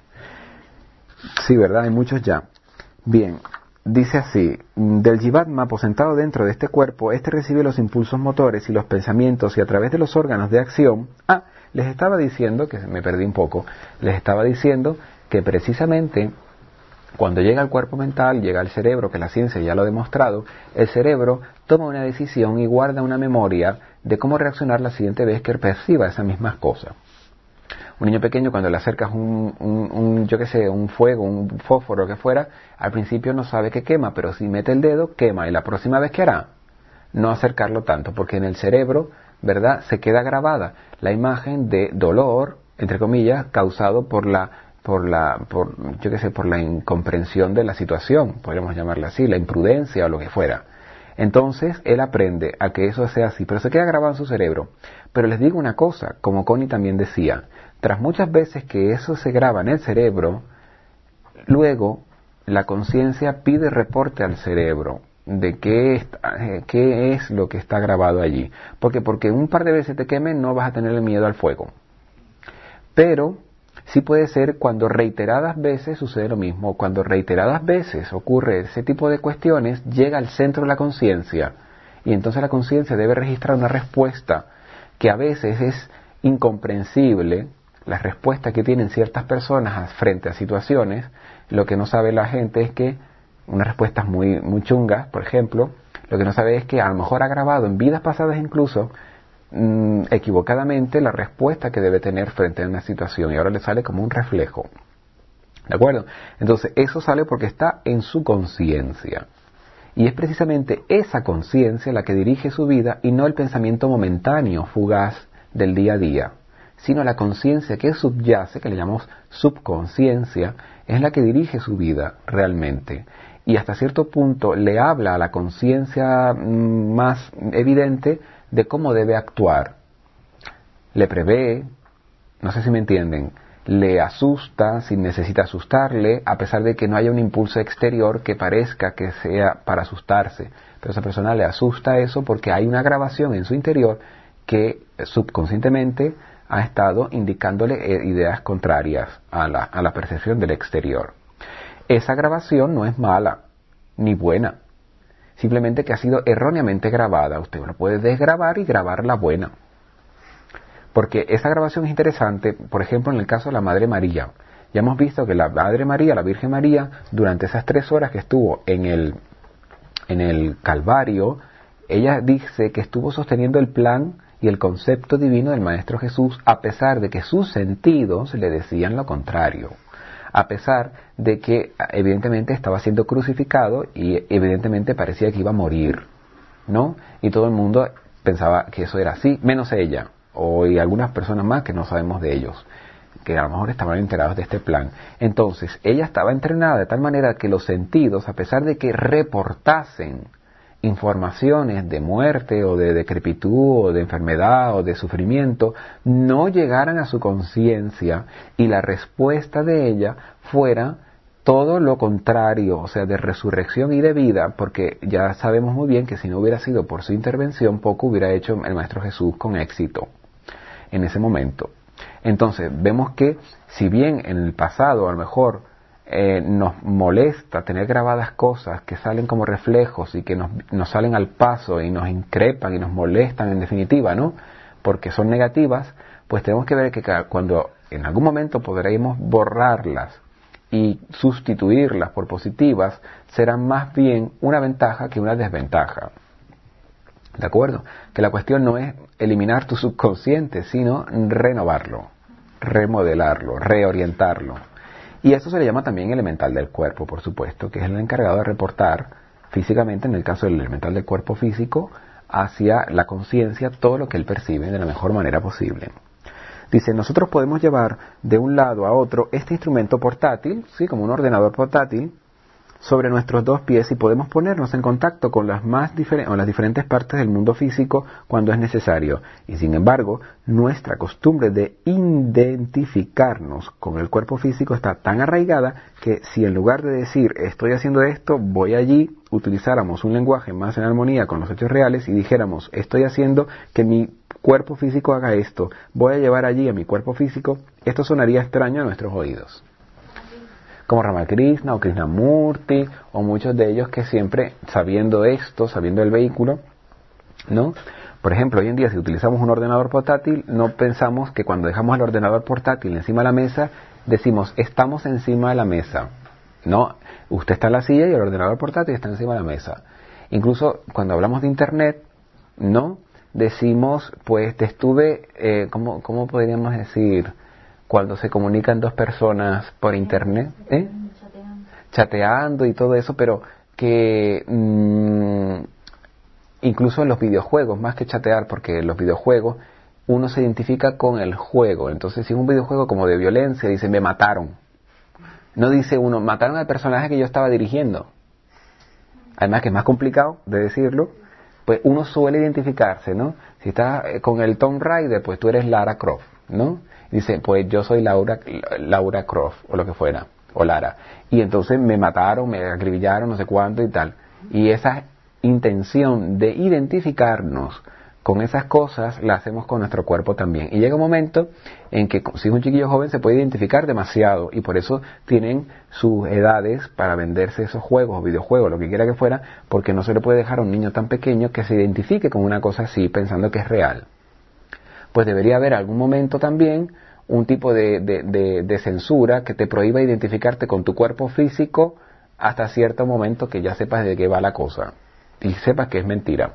Sí, ¿verdad? Hay muchos ya. Bien, dice así, del Jivatma aposentado dentro de este cuerpo, este recibe los impulsos motores y los pensamientos y a través de los órganos de acción. Ah, les estaba diciendo, que me perdí un poco, les estaba diciendo que precisamente cuando llega al cuerpo mental, llega al cerebro, que la ciencia ya lo ha demostrado, el cerebro toma una decisión y guarda una memoria de cómo reaccionar la siguiente vez que perciba esas mismas cosas. Un niño pequeño, cuando le acercas un, un, un yo qué sé, un fuego, un fósforo, que fuera, al principio no sabe que quema, pero si mete el dedo, quema. Y la próxima vez, ¿qué hará? No acercarlo tanto, porque en el cerebro, ¿verdad?, se queda grabada la imagen de dolor, entre comillas, causado por la, por la, por, yo qué sé, por la incomprensión de la situación, podríamos llamarla así, la imprudencia o lo que fuera. Entonces, él aprende a que eso sea así, pero se queda grabado en su cerebro. Pero les digo una cosa, como Connie también decía, tras muchas veces que eso se graba en el cerebro, luego la conciencia pide reporte al cerebro de qué, está, qué es lo que está grabado allí. Porque porque un par de veces te quemen no vas a tenerle miedo al fuego. Pero sí puede ser cuando reiteradas veces sucede lo mismo. Cuando reiteradas veces ocurre ese tipo de cuestiones, llega al centro de la conciencia. Y entonces la conciencia debe registrar una respuesta que a veces es incomprensible. Las respuestas que tienen ciertas personas frente a situaciones, lo que no sabe la gente es que, unas respuestas muy, muy chungas, por ejemplo, lo que no sabe es que a lo mejor ha grabado en vidas pasadas incluso, mmm, equivocadamente la respuesta que debe tener frente a una situación y ahora le sale como un reflejo. ¿De acuerdo? Entonces, eso sale porque está en su conciencia. Y es precisamente esa conciencia la que dirige su vida y no el pensamiento momentáneo, fugaz del día a día, sino la conciencia que subyace, que le llamamos subconsciencia, es la que dirige su vida realmente. Y hasta cierto punto le habla a la conciencia más evidente de cómo debe actuar. Le prevé, no sé si me entienden, le asusta si necesita asustarle, a pesar de que no haya un impulso exterior que parezca que sea para asustarse. Pero esa persona le asusta eso porque hay una grabación en su interior que subconscientemente ha estado indicándole ideas contrarias a la, a la percepción del exterior. Esa grabación no es mala ni buena, simplemente que ha sido erróneamente grabada. Usted lo puede desgrabar y grabar la buena. Porque esa grabación es interesante, por ejemplo, en el caso de la Madre María. Ya hemos visto que la Madre María, la Virgen María, durante esas tres horas que estuvo en el, en el Calvario, ella dice que estuvo sosteniendo el plan y el concepto divino del Maestro Jesús, a pesar de que sus sentidos le decían lo contrario, a pesar de que evidentemente estaba siendo crucificado y evidentemente parecía que iba a morir, ¿no? Y todo el mundo pensaba que eso era así, menos ella, o y algunas personas más que no sabemos de ellos, que a lo mejor estaban enterados de este plan. Entonces, ella estaba entrenada de tal manera que los sentidos, a pesar de que reportasen informaciones de muerte o de decrepitud o de enfermedad o de sufrimiento, no llegaran a su conciencia y la respuesta de ella fuera todo lo contrario, o sea, de resurrección y de vida, porque ya sabemos muy bien que si no hubiera sido por su intervención, poco hubiera hecho el Maestro Jesús con éxito en ese momento. Entonces, vemos que si bien en el pasado a lo mejor Eh, nos molesta tener grabadas cosas que salen como reflejos y que nos, nos salen al paso y nos increpan y nos molestan en definitiva, ¿no? Porque son negativas, pues tenemos que ver que cuando en algún momento podremos borrarlas y sustituirlas por positivas, serán más bien una ventaja que una desventaja. ¿De acuerdo? Que la cuestión no es eliminar tu subconsciente, sino renovarlo, remodelarlo, reorientarlo. Y eso se le llama también elemental del cuerpo, por supuesto, que es el encargado de reportar físicamente, en el caso del elemental del cuerpo físico, hacia la conciencia todo lo que él percibe de la mejor manera posible. Dice, nosotros podemos llevar de un lado a otro este instrumento portátil, ¿sí?, como un ordenador portátil, sobre nuestros dos pies y podemos ponernos en contacto con las, más diferen- con las diferentes partes del mundo físico cuando es necesario. Y sin embargo, nuestra costumbre de identificarnos con el cuerpo físico está tan arraigada que si en lugar de decir estoy haciendo esto, voy allí, utilizáramos un lenguaje más en armonía con los hechos reales y dijéramos estoy haciendo que mi cuerpo físico haga esto, voy a llevar allí a mi cuerpo físico, esto sonaría extraño a nuestros oídos. Como Ramakrishna o Krishnamurti o muchos de ellos que siempre, sabiendo esto, sabiendo el vehículo, ¿no? Por ejemplo, hoy en día si utilizamos un ordenador portátil, no pensamos que cuando dejamos el ordenador portátil encima de la mesa, decimos, estamos encima de la mesa. No, usted está en la silla y el ordenador portátil está encima de la mesa. Incluso cuando hablamos de Internet, ¿no? Decimos, pues te estuve, eh, ¿cómo, cómo podríamos decir? Cuando se comunican dos personas por internet, ¿eh? chateando. chateando y todo eso, pero que mmm, incluso en los videojuegos, más que chatear, porque en los videojuegos uno se identifica con el juego. Entonces, si es un videojuego como de violencia, dice, me mataron. No dice uno, mataron al personaje que yo estaba dirigiendo. Además que es más complicado de decirlo, pues uno suele identificarse, ¿no? Si estás con el Tomb Raider, pues tú eres Lara Croft, ¿no? Dice, pues yo soy Laura, Laura Croft, o lo que fuera, o Lara. Y entonces me mataron, me acribillaron, no sé cuánto y tal. Y esa intención de identificarnos con esas cosas la hacemos con nuestro cuerpo también. Y llega un momento en que si es un chiquillo joven se puede identificar demasiado y por eso tienen sus edades para venderse esos juegos o videojuegos, lo que quiera que fuera, porque no se le puede dejar a un niño tan pequeño que se identifique con una cosa así pensando que es real. Pues debería haber algún momento también un tipo de, de, de, de censura que te prohíba identificarte con tu cuerpo físico hasta cierto momento que ya sepas de qué va la cosa y sepas que es mentira.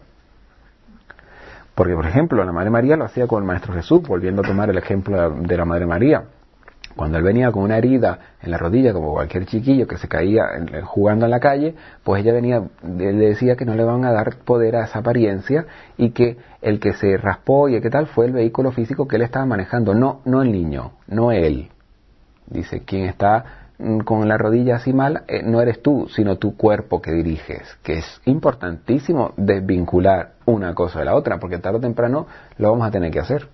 Porque, por ejemplo, la Madre María lo hacía con el Maestro Jesús, volviendo a tomar el ejemplo de la Madre María. Cuando él venía con una herida en la rodilla, como cualquier chiquillo que se caía jugando en la calle, pues ella venía, él le decía que no le van a dar poder a esa apariencia y que el que se raspó y el que tal fue el vehículo físico que él estaba manejando, no, no el niño, no él. Dice, quien está con la rodilla así mal, eh, no eres tú, sino tu cuerpo que diriges, que es importantísimo desvincular una cosa de la otra, porque tarde o temprano lo vamos a tener que hacer,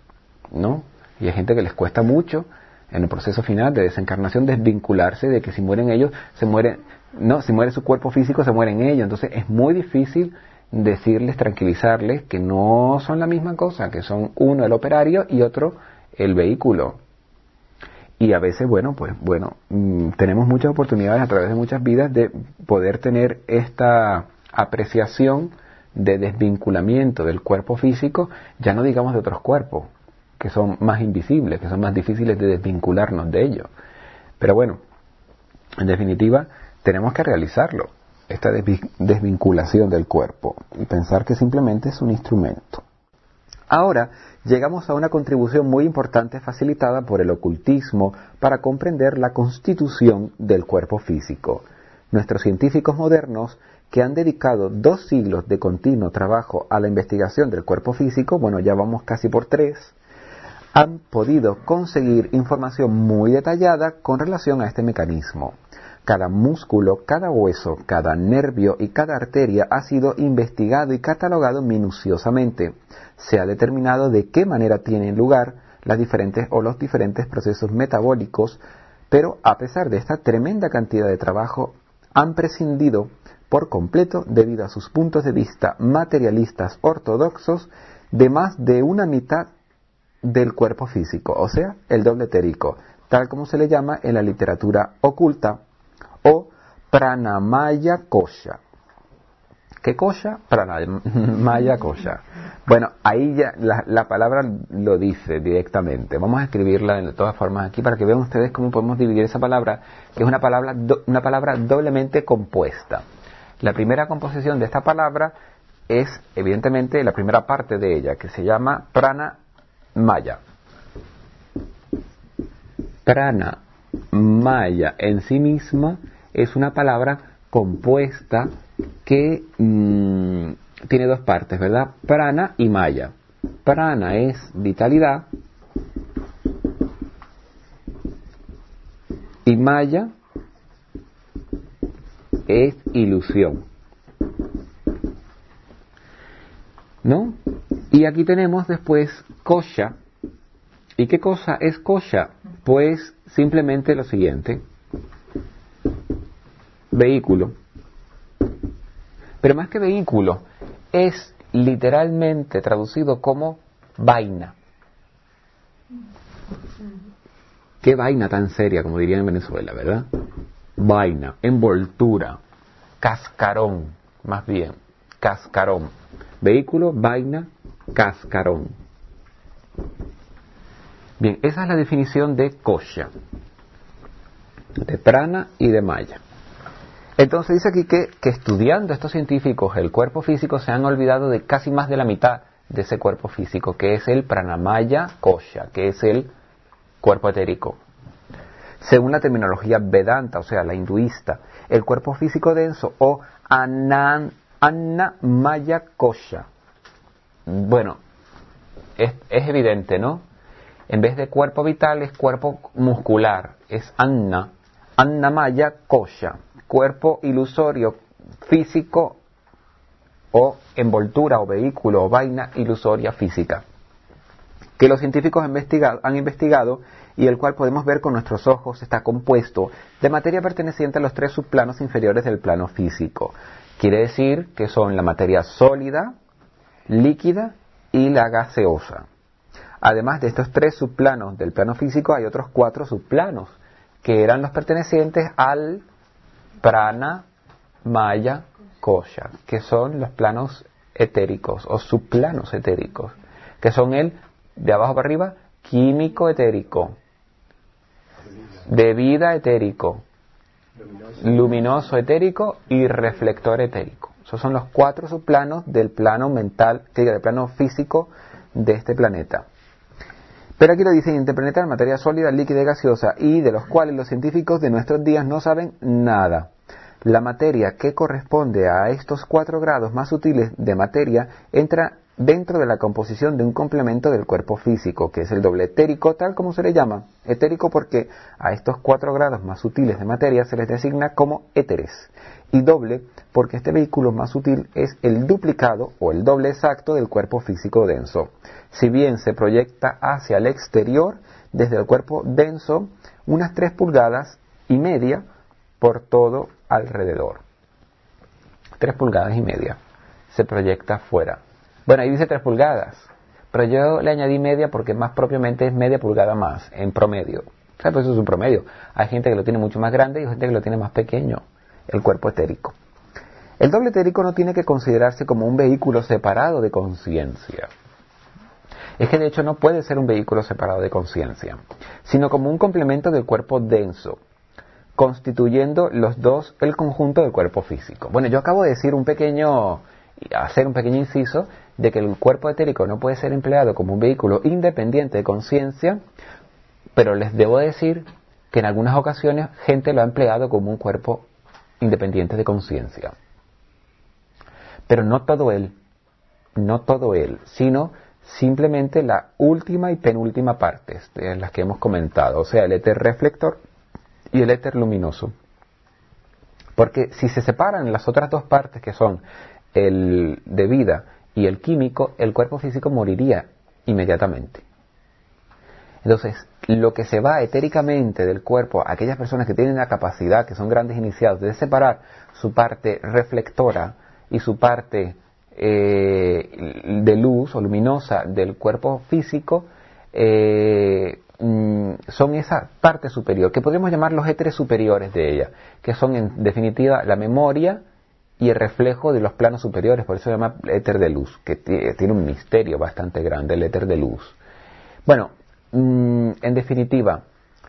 ¿no? Y hay gente que les cuesta mucho en el proceso final de desencarnación desvincularse de que si mueren ellos, se mueren, no, si muere su cuerpo físico, se mueren ellos. Entonces es muy difícil decirles, tranquilizarles que no son la misma cosa, que son uno el operario y otro el vehículo. Y a veces, bueno, pues bueno, mmm, tenemos muchas oportunidades a través de muchas vidas de poder tener esta apreciación de desvinculamiento del cuerpo físico, ya no digamos de otros cuerpos, que son más invisibles, que son más difíciles de desvincularnos de ellos. Pero bueno, en definitiva, tenemos que realizarlo, esta desvinculación del cuerpo, y pensar que simplemente es un instrumento. Ahora, llegamos a una contribución muy importante facilitada por el ocultismo para comprender la constitución del cuerpo físico. Nuestros científicos modernos, que han dedicado dos siglos de continuo trabajo a la investigación del cuerpo físico, bueno, ya vamos casi por tres, han podido conseguir información muy detallada con relación a este mecanismo. Cada músculo, cada hueso, cada nervio y cada arteria ha sido investigado y catalogado minuciosamente. Se ha determinado de qué manera tienen lugar las diferentes o los diferentes procesos metabólicos, pero a pesar de esta tremenda cantidad de trabajo, han prescindido por completo, debido a sus puntos de vista materialistas ortodoxos, de más de una mitad del cuerpo físico, o sea, el doble etérico, tal como se le llama en la literatura oculta, o Pranamaya Kosha. ¿Qué kosha? Pranamaya Kosha. Bueno, ahí ya la, la palabra lo dice directamente. Vamos a escribirla de todas formas aquí para que vean ustedes cómo podemos dividir esa palabra, que es una palabra, do, una palabra doblemente compuesta. La primera composición de esta palabra es, evidentemente, la primera parte de ella, que se llama Pranamaya. Pranamaya en sí misma es una palabra compuesta que mmm, tiene dos partes, ¿verdad? Prana y Maya. Prana es vitalidad y Maya es ilusión. ¿No? Y aquí tenemos después kosha. ¿Y qué cosa es kosha? Pues simplemente lo siguiente: vehículo. Pero más que vehículo, es literalmente traducido como vaina. Qué vaina tan seria, como dirían en Venezuela, ¿verdad? Vaina, envoltura, cascarón, más bien, cascarón. Vehículo, vaina, cascarón. Bien, esa es la definición de kosha, de prana y de maya. Entonces dice aquí que, que estudiando estos científicos el cuerpo físico se han olvidado de casi más de la mitad de ese cuerpo físico, que es el pranamaya kosha, que es el cuerpo etérico. Según la terminología Vedanta, o sea, la hinduista, el cuerpo físico denso o anan, annamaya kosha. Bueno, es, es evidente, ¿no? En vez de cuerpo vital es cuerpo muscular, es anna, annamaya kosha, cuerpo ilusorio, físico o envoltura o vehículo o vaina ilusoria física, que los científicos han investigado, han investigado y el cual podemos ver con nuestros ojos está compuesto de materia perteneciente a los tres subplanos inferiores del plano físico. Quiere decir que son la materia sólida, líquida y la gaseosa. Además de estos tres subplanos del plano físico hay otros cuatro subplanos que eran los pertenecientes al prana, maya, kosha, que son los planos etéricos o subplanos etéricos, que son el de abajo para arriba, químico etérico, de vida etérico, luminoso etérico y reflector etérico. Esos son los cuatro subplanos del plano mental, del plano físico de este planeta. Pero aquí lo dicen: interplanetar materia sólida, líquida y gaseosa, y de los cuales los científicos de nuestros días no saben nada. La materia que corresponde a estos cuatro grados más sutiles de materia entra dentro de la composición de un complemento del cuerpo físico, que es el doble etérico, tal como se le llama. Etérico porque a estos cuatro grados más sutiles de materia se les designa como éteres. Y doble porque este vehículo más sutil es el duplicado o el doble exacto del cuerpo físico denso. Si bien se proyecta hacia el exterior, desde el cuerpo denso, unas tres pulgadas y media por todo alrededor. Tres pulgadas y media se proyecta afuera. Bueno, ahí dice tres pulgadas, pero yo le añadí media porque más propiamente es media pulgada más, en promedio. O sea, pues eso es un promedio. Hay gente que lo tiene mucho más grande y hay gente que lo tiene más pequeño, el cuerpo etérico. El doble etérico no tiene que considerarse como un vehículo separado de conciencia. Es que de hecho no puede ser un vehículo separado de conciencia, sino como un complemento del cuerpo denso, constituyendo los dos el conjunto del cuerpo físico. Bueno, yo acabo de decir un pequeño, hacer un pequeño inciso de que el cuerpo etérico no puede ser empleado como un vehículo independiente de conciencia, pero les debo decir que en algunas ocasiones gente lo ha empleado como un cuerpo independiente de conciencia. Pero no todo él, no todo él, sino simplemente la última y penúltima parte de las que hemos comentado, o sea, el éter reflector y el éter luminoso. Porque si se separan las otras dos partes, que son el de vida y el químico, el cuerpo físico moriría inmediatamente. Entonces, lo que se va etéricamente del cuerpo, aquellas personas que tienen la capacidad, que son grandes iniciados, de separar su parte reflectora y su parte eh, de luz o luminosa del cuerpo físico, eh, son esa parte superior, que podríamos llamar los éteres superiores de ella, que son en definitiva la memoria y el reflejo de los planos superiores. Por eso se llama éter de luz, que t- tiene un misterio bastante grande, el éter de luz. Bueno, mmm, en definitiva,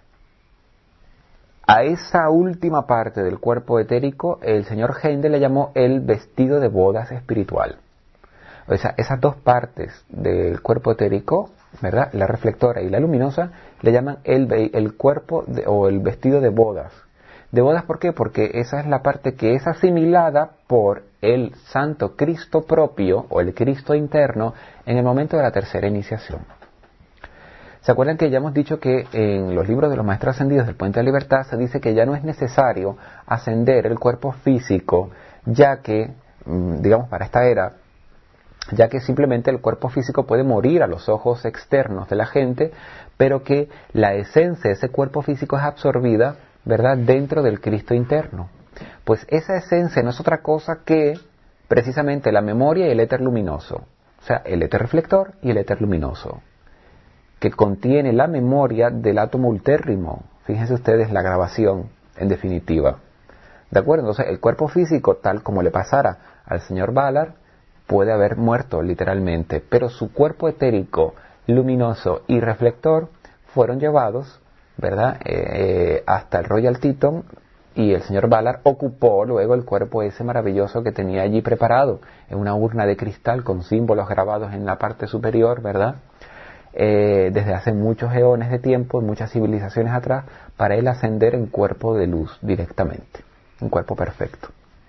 a esa última parte del cuerpo etérico el señor Heinde le llamó el vestido de bodas espiritual. O sea, esas dos partes del cuerpo etérico, ¿verdad?, la reflectora y la luminosa, le llaman el, el cuerpo de, o el vestido de bodas. ¿De bodas por qué? Porque esa es la parte que es asimilada por el Santo Cristo propio o el Cristo interno en el momento de la tercera iniciación. ¿Se acuerdan que ya hemos dicho que en los libros de los maestros ascendidos del Puente de la Libertad se dice que ya no es necesario ascender el cuerpo físico, ya que, digamos, para esta era, ya que simplemente el cuerpo físico puede morir a los ojos externos de la gente, pero que la esencia de ese cuerpo físico es absorbida, ¿verdad?, dentro del Cristo interno. Pues esa esencia no es otra cosa que precisamente la memoria y el éter luminoso, o sea, el éter reflector y el éter luminoso, que contiene la memoria del átomo ultérrimo. Fíjense ustedes la grabación, en definitiva. ¿De acuerdo? Entonces, el cuerpo físico, tal como le pasara al señor Ballard, puede haber muerto literalmente, pero su cuerpo etérico, luminoso y reflector fueron llevados, ¿verdad?, eh, hasta el Royal Teton, y el señor Ballard ocupó luego el cuerpo ese maravilloso que tenía allí preparado, en una urna de cristal con símbolos grabados en la parte superior, ¿verdad?, Eh, desde hace muchos eones de tiempo, muchas civilizaciones atrás, para él ascender en cuerpo de luz directamente, un cuerpo perfecto.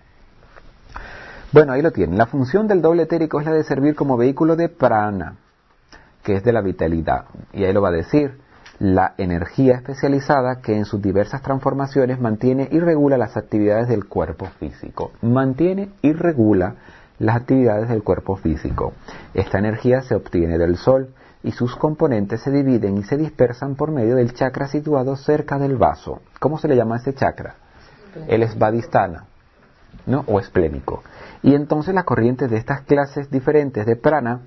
Bueno, ahí lo tienen. La función del doble etérico es la de servir como vehículo de prana, que es de la vitalidad, y ahí lo va a decir, la energía especializada que en sus diversas transformaciones mantiene y regula las actividades del cuerpo físico. Mantiene y regula las actividades del cuerpo físico. Esta energía se obtiene del sol, y sus componentes se dividen y se dispersan por medio del chakra situado cerca del vaso. ¿Cómo se le llama a ese chakra? El svadhisthana, ¿no?, o esplénico. Y entonces las corrientes de estas clases diferentes de prana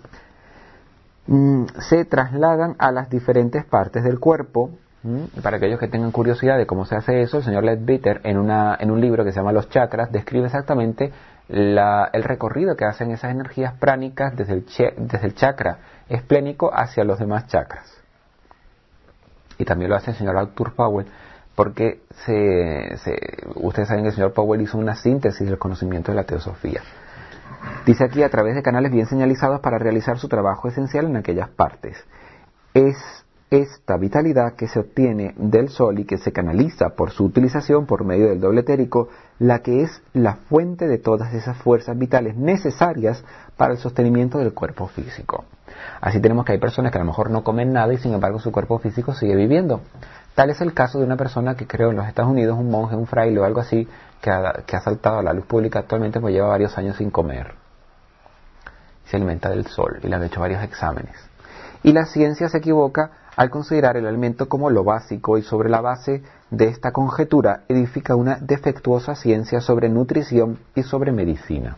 mmm, se trasladan a las diferentes partes del cuerpo. ¿Mm? Para aquellos que tengan curiosidad de cómo se hace eso, el señor Leadbeater en, una, en un libro que se llama Los Chakras describe exactamente la, el recorrido que hacen esas energías pránicas desde el, che, desde el chakra esplénico hacia los demás chakras. Y también lo hace el señor Arthur Powell, porque se, se, ustedes saben que el señor Powell hizo una síntesis del conocimiento de la teosofía. Dice aquí, a través de canales bien señalizados para realizar su trabajo esencial en aquellas partes. Es esta vitalidad que se obtiene del sol y que se canaliza por su utilización por medio del doble etérico, la que es la fuente de todas esas fuerzas vitales necesarias para el sostenimiento del cuerpo físico. Así tenemos que hay personas que a lo mejor no comen nada y sin embargo su cuerpo físico sigue viviendo. Tal es el caso de una persona que creo en los Estados Unidos, un monje, un fraile o algo así, que ha, que ha saltado a la luz pública actualmente, pues lleva varios años sin comer. Se alimenta del sol y le han hecho varios exámenes. Y la ciencia se equivoca al considerar el alimento como lo básico, y sobre la base de esta conjetura edifica una defectuosa ciencia sobre nutrición y sobre medicina.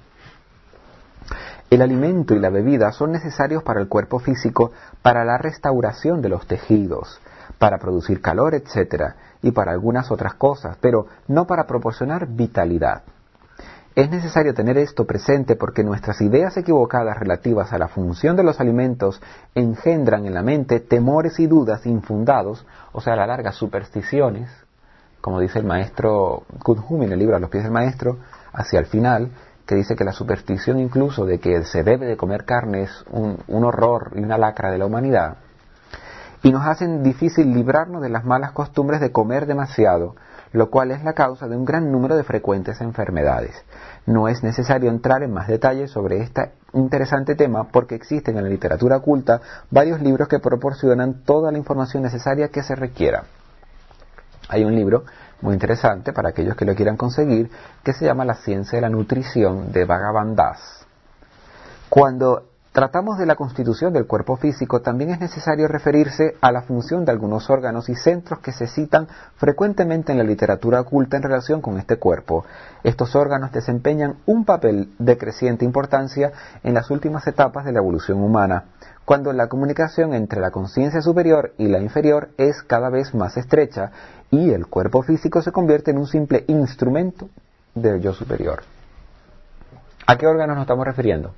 El alimento y la bebida son necesarios para el cuerpo físico, para la restauración de los tejidos, para producir calor, etcétera, y para algunas otras cosas, pero no para proporcionar vitalidad. Es necesario tener esto presente porque nuestras ideas equivocadas relativas a la función de los alimentos engendran en la mente temores y dudas infundados, o sea, a la larga supersticiones, como dice el maestro Kudhumi en el libro A los pies del maestro, hacia el final, que dice que la superstición incluso de que se debe de comer carne es un, un horror y una lacra de la humanidad, y nos hacen difícil librarnos de las malas costumbres de comer demasiado, lo cual es la causa de un gran número de frecuentes enfermedades. No es necesario entrar en más detalles sobre este interesante tema porque existen en la literatura culta varios libros que proporcionan toda la información necesaria que se requiera. Hay un libro muy interesante para aquellos que lo quieran conseguir que se llama La ciencia de la nutrición de Bhagavan Das. Cuando tratamos de la constitución del cuerpo físico, también es necesario referirse a la función de algunos órganos y centros que se citan frecuentemente en la literatura oculta en relación con este cuerpo. Estos órganos desempeñan un papel de creciente importancia en las últimas etapas de la evolución humana, cuando la comunicación entre la conciencia superior y la inferior es cada vez más estrecha y el cuerpo físico se convierte en un simple instrumento del yo superior. ¿A qué órganos nos estamos refiriendo?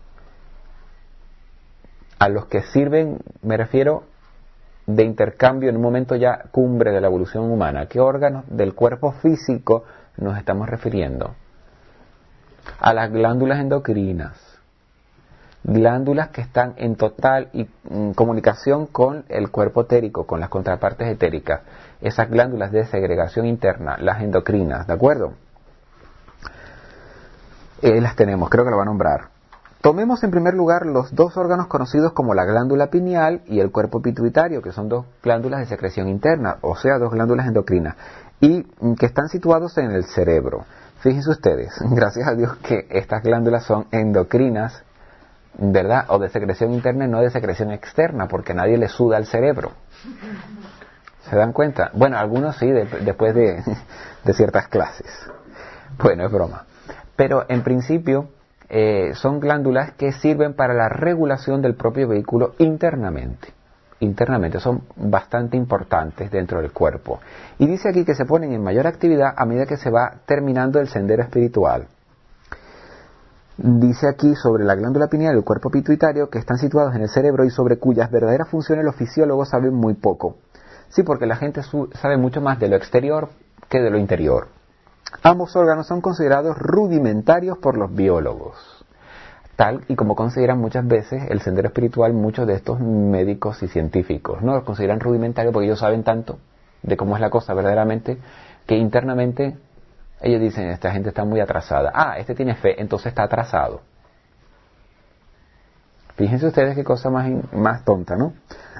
A los que sirven, me refiero, de intercambio en un momento ya cumbre de la evolución humana. ¿A qué órganos del cuerpo físico nos estamos refiriendo? A las glándulas endocrinas, glándulas que están en total y, mm, comunicación con el cuerpo etérico, con las contrapartes etéricas. Esas glándulas de segregación interna, las endocrinas, ¿de acuerdo? Eh, las tenemos, creo que lo va a nombrar. Tomemos en primer lugar los dos órganos conocidos como la glándula pineal y el cuerpo pituitario, que son dos glándulas de secreción interna, o sea, dos glándulas endocrinas, y que están situados en el cerebro. Fíjense ustedes, gracias a Dios que estas glándulas son endocrinas, ¿verdad? O de secreción interna y no de secreción externa, porque nadie le suda al cerebro. ¿Se dan cuenta? Bueno, algunos sí, de, después de, de ciertas clases. Bueno, es broma. Pero en principio eh, son glándulas que sirven para la regulación del propio vehículo internamente. Internamente, son bastante importantes dentro del cuerpo. Y dice aquí que se ponen en mayor actividad a medida que se va terminando el sendero espiritual. Dice aquí sobre la glándula pineal y el cuerpo pituitario que están situados en el cerebro y sobre cuyas verdaderas funciones los fisiólogos saben muy poco. Sí, porque la gente sabe mucho más de lo exterior que de lo interior. Ambos órganos son considerados rudimentarios por los biólogos, tal y como consideran muchas veces el sendero espiritual muchos de estos médicos y científicos, ¿no? Los consideran rudimentarios porque ellos saben tanto de cómo es la cosa verdaderamente, que internamente ellos dicen, esta gente está muy atrasada. Ah, este tiene fe, entonces está atrasado. Fíjense ustedes qué cosa más, más tonta, ¿no?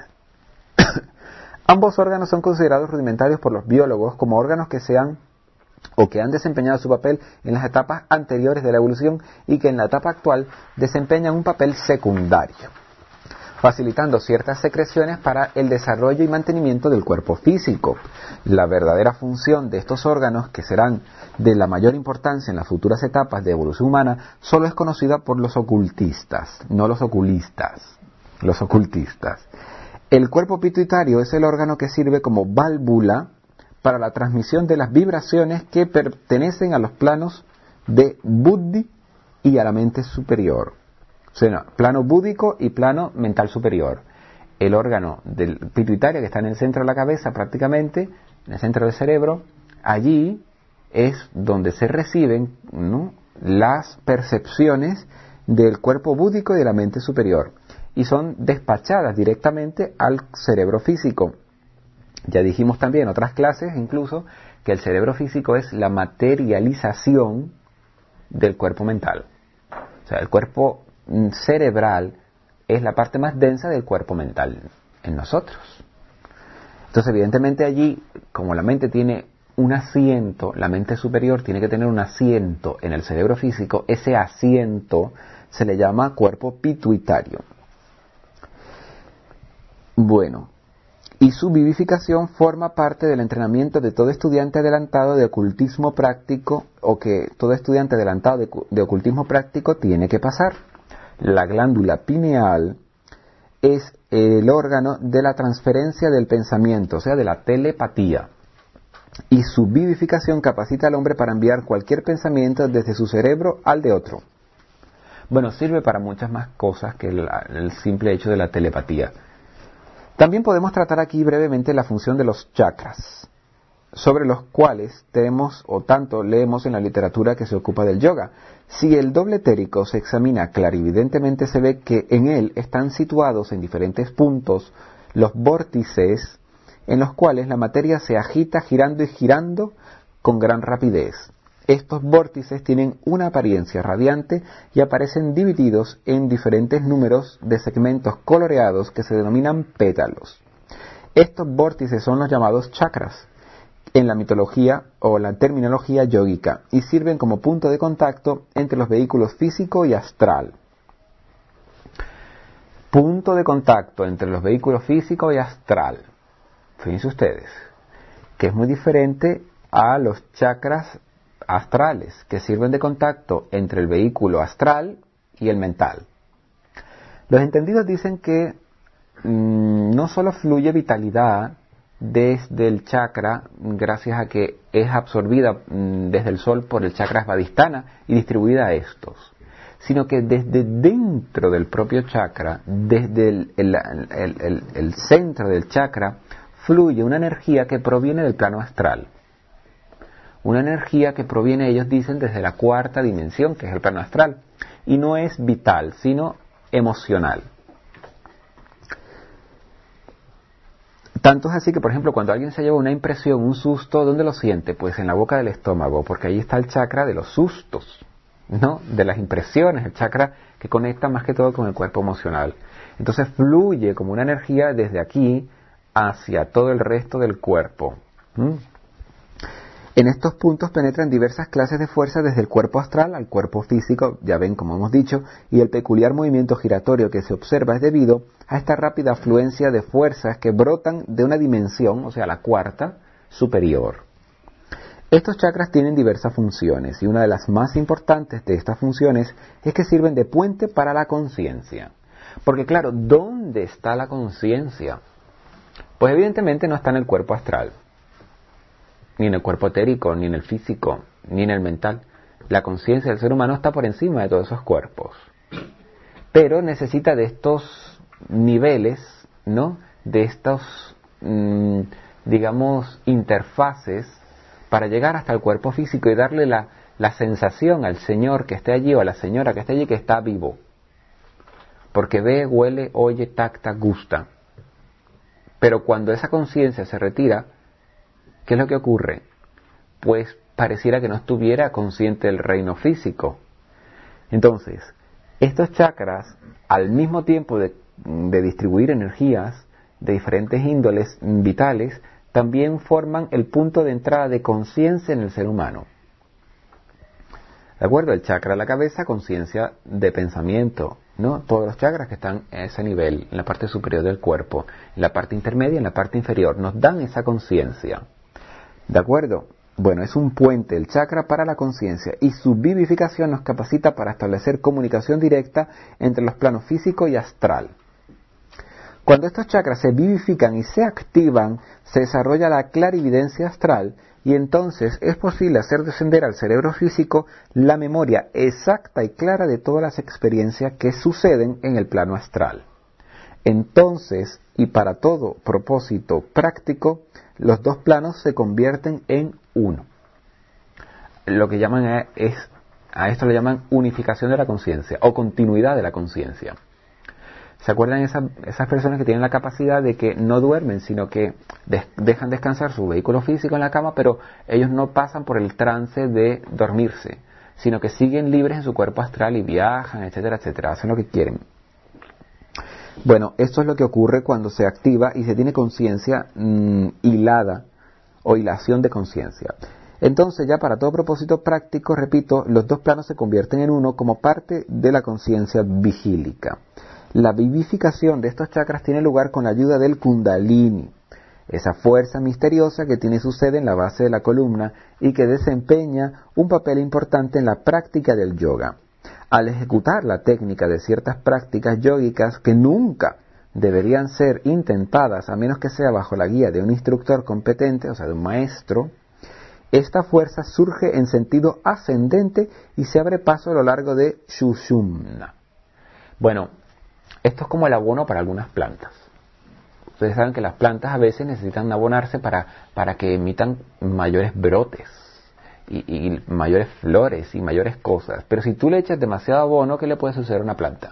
Ambos órganos son considerados rudimentarios por los biólogos como órganos que sean o que han desempeñado su papel en las etapas anteriores de la evolución y que en la etapa actual desempeñan un papel secundario, facilitando ciertas secreciones para el desarrollo y mantenimiento del cuerpo físico. La verdadera función de estos órganos, que serán de la mayor importancia en las futuras etapas de evolución humana, solo es conocida por los ocultistas, no los oculistas, los ocultistas. El cuerpo pituitario es el órgano que sirve como válvula para la transmisión de las vibraciones que pertenecen a los planos de buddhi y a la mente superior. O sea, no, plano búdico y plano mental superior. El órgano del pituitario, que está en el centro de la cabeza prácticamente, en el centro del cerebro, allí es donde se reciben, ¿no?, las percepciones del cuerpo búdico y de la mente superior, y son despachadas directamente al cerebro físico. Ya dijimos también en otras clases incluso que el cerebro físico es la materialización del cuerpo mental. O sea, el cuerpo cerebral es la parte más densa del cuerpo mental en nosotros. Entonces, evidentemente allí, como la mente tiene un asiento, la mente superior tiene que tener un asiento en el cerebro físico, ese asiento se le llama cuerpo pituitario. Bueno, y su vivificación forma parte del entrenamiento de todo estudiante adelantado de ocultismo práctico, o que todo estudiante adelantado de, de ocultismo práctico tiene que pasar. La glándula pineal es el órgano de la transferencia del pensamiento, o sea, de la telepatía. Y su vivificación capacita al hombre para enviar cualquier pensamiento desde su cerebro al de otro. Bueno, sirve para muchas más cosas que el, el simple hecho de la telepatía. También podemos tratar aquí brevemente la función de los chakras, sobre los cuales tenemos o tanto leemos en la literatura que se ocupa del yoga. Si el doble etérico se examina clarividentemente, se ve que en él están situados en diferentes puntos los vórtices en los cuales la materia se agita girando y girando con gran rapidez. Estos vórtices tienen una apariencia radiante y aparecen divididos en diferentes números de segmentos coloreados que se denominan pétalos. Estos vórtices son los llamados chakras en la mitología o la terminología yógica y sirven como punto de contacto entre los vehículos físico y astral. Punto de contacto entre los vehículos físico y astral. Fíjense ustedes que es muy diferente a los chakras astrales, que sirven de contacto entre el vehículo astral y el mental. Los entendidos dicen que mmm, no solo fluye vitalidad desde el chakra, gracias a que es absorbida mmm, desde el sol por el chakra svadhisthana y distribuida a estos, sino que desde dentro del propio chakra, desde el, el, el, el, el centro del chakra, fluye una energía que proviene del plano astral. Una energía que proviene, ellos dicen, desde la cuarta dimensión, que es el plano astral, y no es vital, sino emocional. Tanto es así que, por ejemplo, cuando alguien se lleva una impresión, un susto, ¿dónde lo siente? Pues en la boca del estómago, porque ahí está el chakra de los sustos. ¿no? De las impresiones, el chakra que conecta más que todo con el cuerpo emocional. Entonces fluye como una energía desde aquí hacia todo el resto del cuerpo. ¿Mm? En estos puntos penetran diversas clases de fuerza desde el cuerpo astral al cuerpo físico, ya ven como hemos dicho, y el peculiar movimiento giratorio que se observa es debido a esta rápida afluencia de fuerzas que brotan de una dimensión, o sea, la cuarta, superior. Estos chakras tienen diversas funciones y una de las más importantes de estas funciones es que sirven de puente para la conciencia. Porque claro, ¿dónde está la conciencia? Pues evidentemente no está en el cuerpo astral, ni en el cuerpo etérico, ni en el físico, ni en el mental. La conciencia del ser humano está por encima de todos esos cuerpos. Pero necesita de estos niveles, ¿no? De estos, mmm, digamos, interfaces para llegar hasta el cuerpo físico y darle la, la sensación al señor que esté allí o a la señora que esté allí que está vivo. Porque ve, huele, oye, tacta, gusta. Pero cuando esa conciencia se retira, ¿qué es lo que ocurre? Pues pareciera que no estuviera consciente del reino físico. Entonces, estos chakras, al mismo tiempo de, de distribuir energías de diferentes índoles vitales, también forman el punto de entrada de conciencia en el ser humano. ¿De acuerdo? El chakra de la cabeza, conciencia de pensamiento, ¿no? Todos los chakras que están a ese nivel, en la parte superior del cuerpo, en la parte intermedia, en la parte inferior, nos dan esa conciencia. ¿De acuerdo? Bueno, es un puente el chakra para la conciencia y su vivificación nos capacita para establecer comunicación directa entre los planos físico y astral. Cuando estos chakras se vivifican y se activan, se desarrolla la clarividencia astral y entonces es posible hacer descender al cerebro físico la memoria exacta y clara de todas las experiencias que suceden en el plano astral. Entonces, y para todo propósito práctico, los dos planos se convierten en uno. Lo que llaman es, a esto le llaman unificación de la conciencia o continuidad de la conciencia. ¿Se acuerdan esas, esas personas que tienen la capacidad de que no duermen, sino que des, dejan descansar su vehículo físico en la cama, pero ellos no pasan por el trance de dormirse, sino que siguen libres en su cuerpo astral y viajan, etcétera, etcétera, hacen lo que quieren? Bueno, esto es lo que ocurre cuando se activa y se tiene conciencia mmm, hilada o hilación de conciencia. Entonces ya para todo propósito práctico, repito, los dos planos se convierten en uno como parte de la conciencia vigílica. La vivificación de estos chakras tiene lugar con la ayuda del Kundalini, esa fuerza misteriosa que tiene su sede en la base de la columna y que desempeña un papel importante en la práctica del yoga. Al ejecutar la técnica de ciertas prácticas yógicas que nunca deberían ser intentadas a menos que sea bajo la guía de un instructor competente, o sea, de un maestro, esta fuerza surge en sentido ascendente y se abre paso a lo largo de Sushumna. Bueno, esto es como el abono para algunas plantas. Ustedes saben que las plantas a veces necesitan abonarse para, para que emitan mayores brotes. Y, y mayores flores y mayores cosas. Pero si tú le echas demasiado abono, ¿qué le puede suceder a una planta?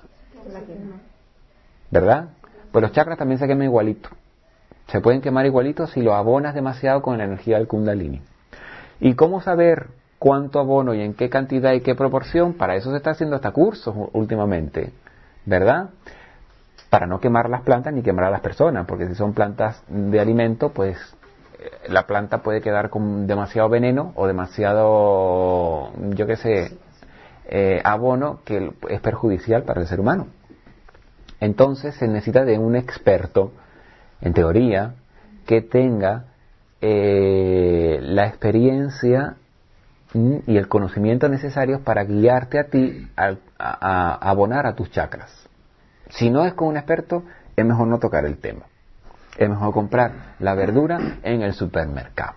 ¿Verdad? Pues los chakras también se queman igualito. Se pueden quemar igualito si lo abonas demasiado con la energía del Kundalini. ¿Y cómo saber cuánto abono y en qué cantidad y qué proporción? Para eso se está haciendo hasta cursos últimamente, ¿verdad? Para no quemar las plantas ni quemar a las personas, porque si son plantas de alimento, pues la planta puede quedar con demasiado veneno o demasiado, yo qué sé, eh, abono que es perjudicial para el ser humano. Entonces se necesita de un experto, en teoría, que tenga eh, la experiencia y el conocimiento necesarios para guiarte a ti a, a, a abonar a tus chakras. Si no es con un experto, es mejor no tocar el tema. Es mejor comprar la verdura en el supermercado.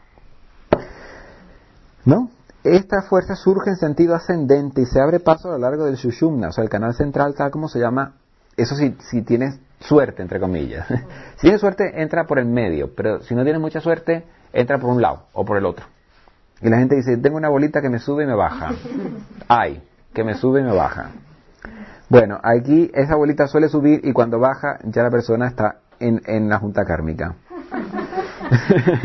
¿No? Esta fuerza surge en sentido ascendente y se abre paso a lo largo del Sushumna, o sea, el canal central, tal como se llama. Eso sí, si tienes suerte, entre comillas. Si tienes suerte, entra por el medio, pero si no tienes mucha suerte, entra por un lado o por el otro. Y la gente dice, tengo una bolita que me sube y me baja. Ay, que me sube y me baja. Bueno, aquí esa bolita suele subir y cuando baja ya la persona está en, en la junta kármica.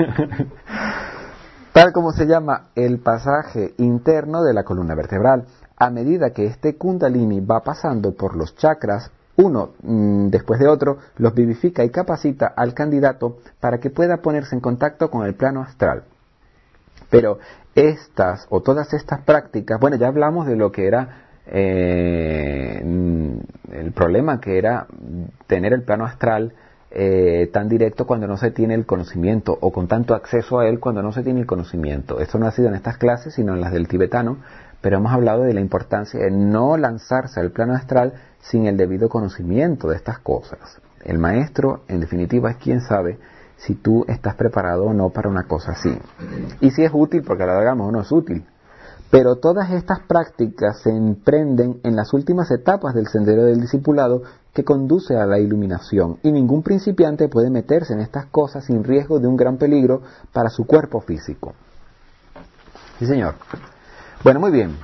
Tal como se llama el pasaje interno de la columna vertebral. a medida que este Kundalini va pasando por los chakras, uno mmm, después de otro, los vivifica y capacita al candidato para que pueda ponerse en contacto con el plano astral. Pero estas o todas estas prácticas, bueno, ya hablamos de lo que era eh, el problema que era tener el plano astral eh, tan directo cuando no se tiene el conocimiento, o con tanto acceso a él cuando no se tiene el conocimiento. Esto no ha sido en estas clases, sino en las del tibetano, pero hemos hablado de la importancia de no lanzarse al plano astral sin el debido conocimiento de estas cosas. El maestro, en definitiva, es quien sabe si tú estás preparado o no para una cosa así. Y si es útil, porque la hagamos o no es útil. Pero todas estas prácticas se emprenden en las últimas etapas del sendero del discipulado que conduce a la iluminación, y ningún principiante puede meterse en estas cosas sin riesgo de un gran peligro para su cuerpo físico. Sí, señor. Bueno, muy bien.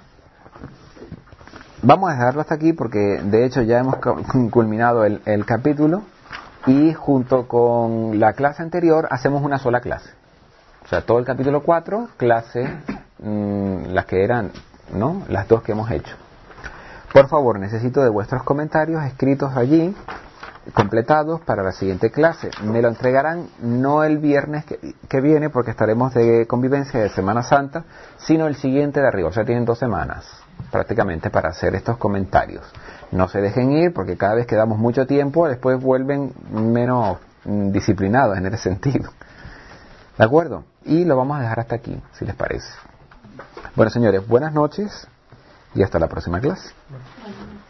Vamos a dejarlo hasta aquí porque de hecho ya hemos culminado el, el capítulo, y junto con la clase anterior hacemos una sola clase. O sea, todo el capítulo cuatro, clase, mmm, las que eran, ¿no? Las dos que hemos hecho. Por favor, necesito de vuestros comentarios escritos allí, completados para la siguiente clase. Me lo entregarán no el viernes que, que viene, porque estaremos de convivencia de Semana Santa, sino el siguiente de arriba. O sea, tienen dos semanas prácticamente para hacer estos comentarios. No se dejen ir, porque cada vez que damos mucho tiempo, después vuelven menos mm, disciplinados en ese sentido. ¿De acuerdo? Y lo vamos a dejar hasta aquí, si les parece. Bueno, señores, buenas noches y hasta la próxima clase.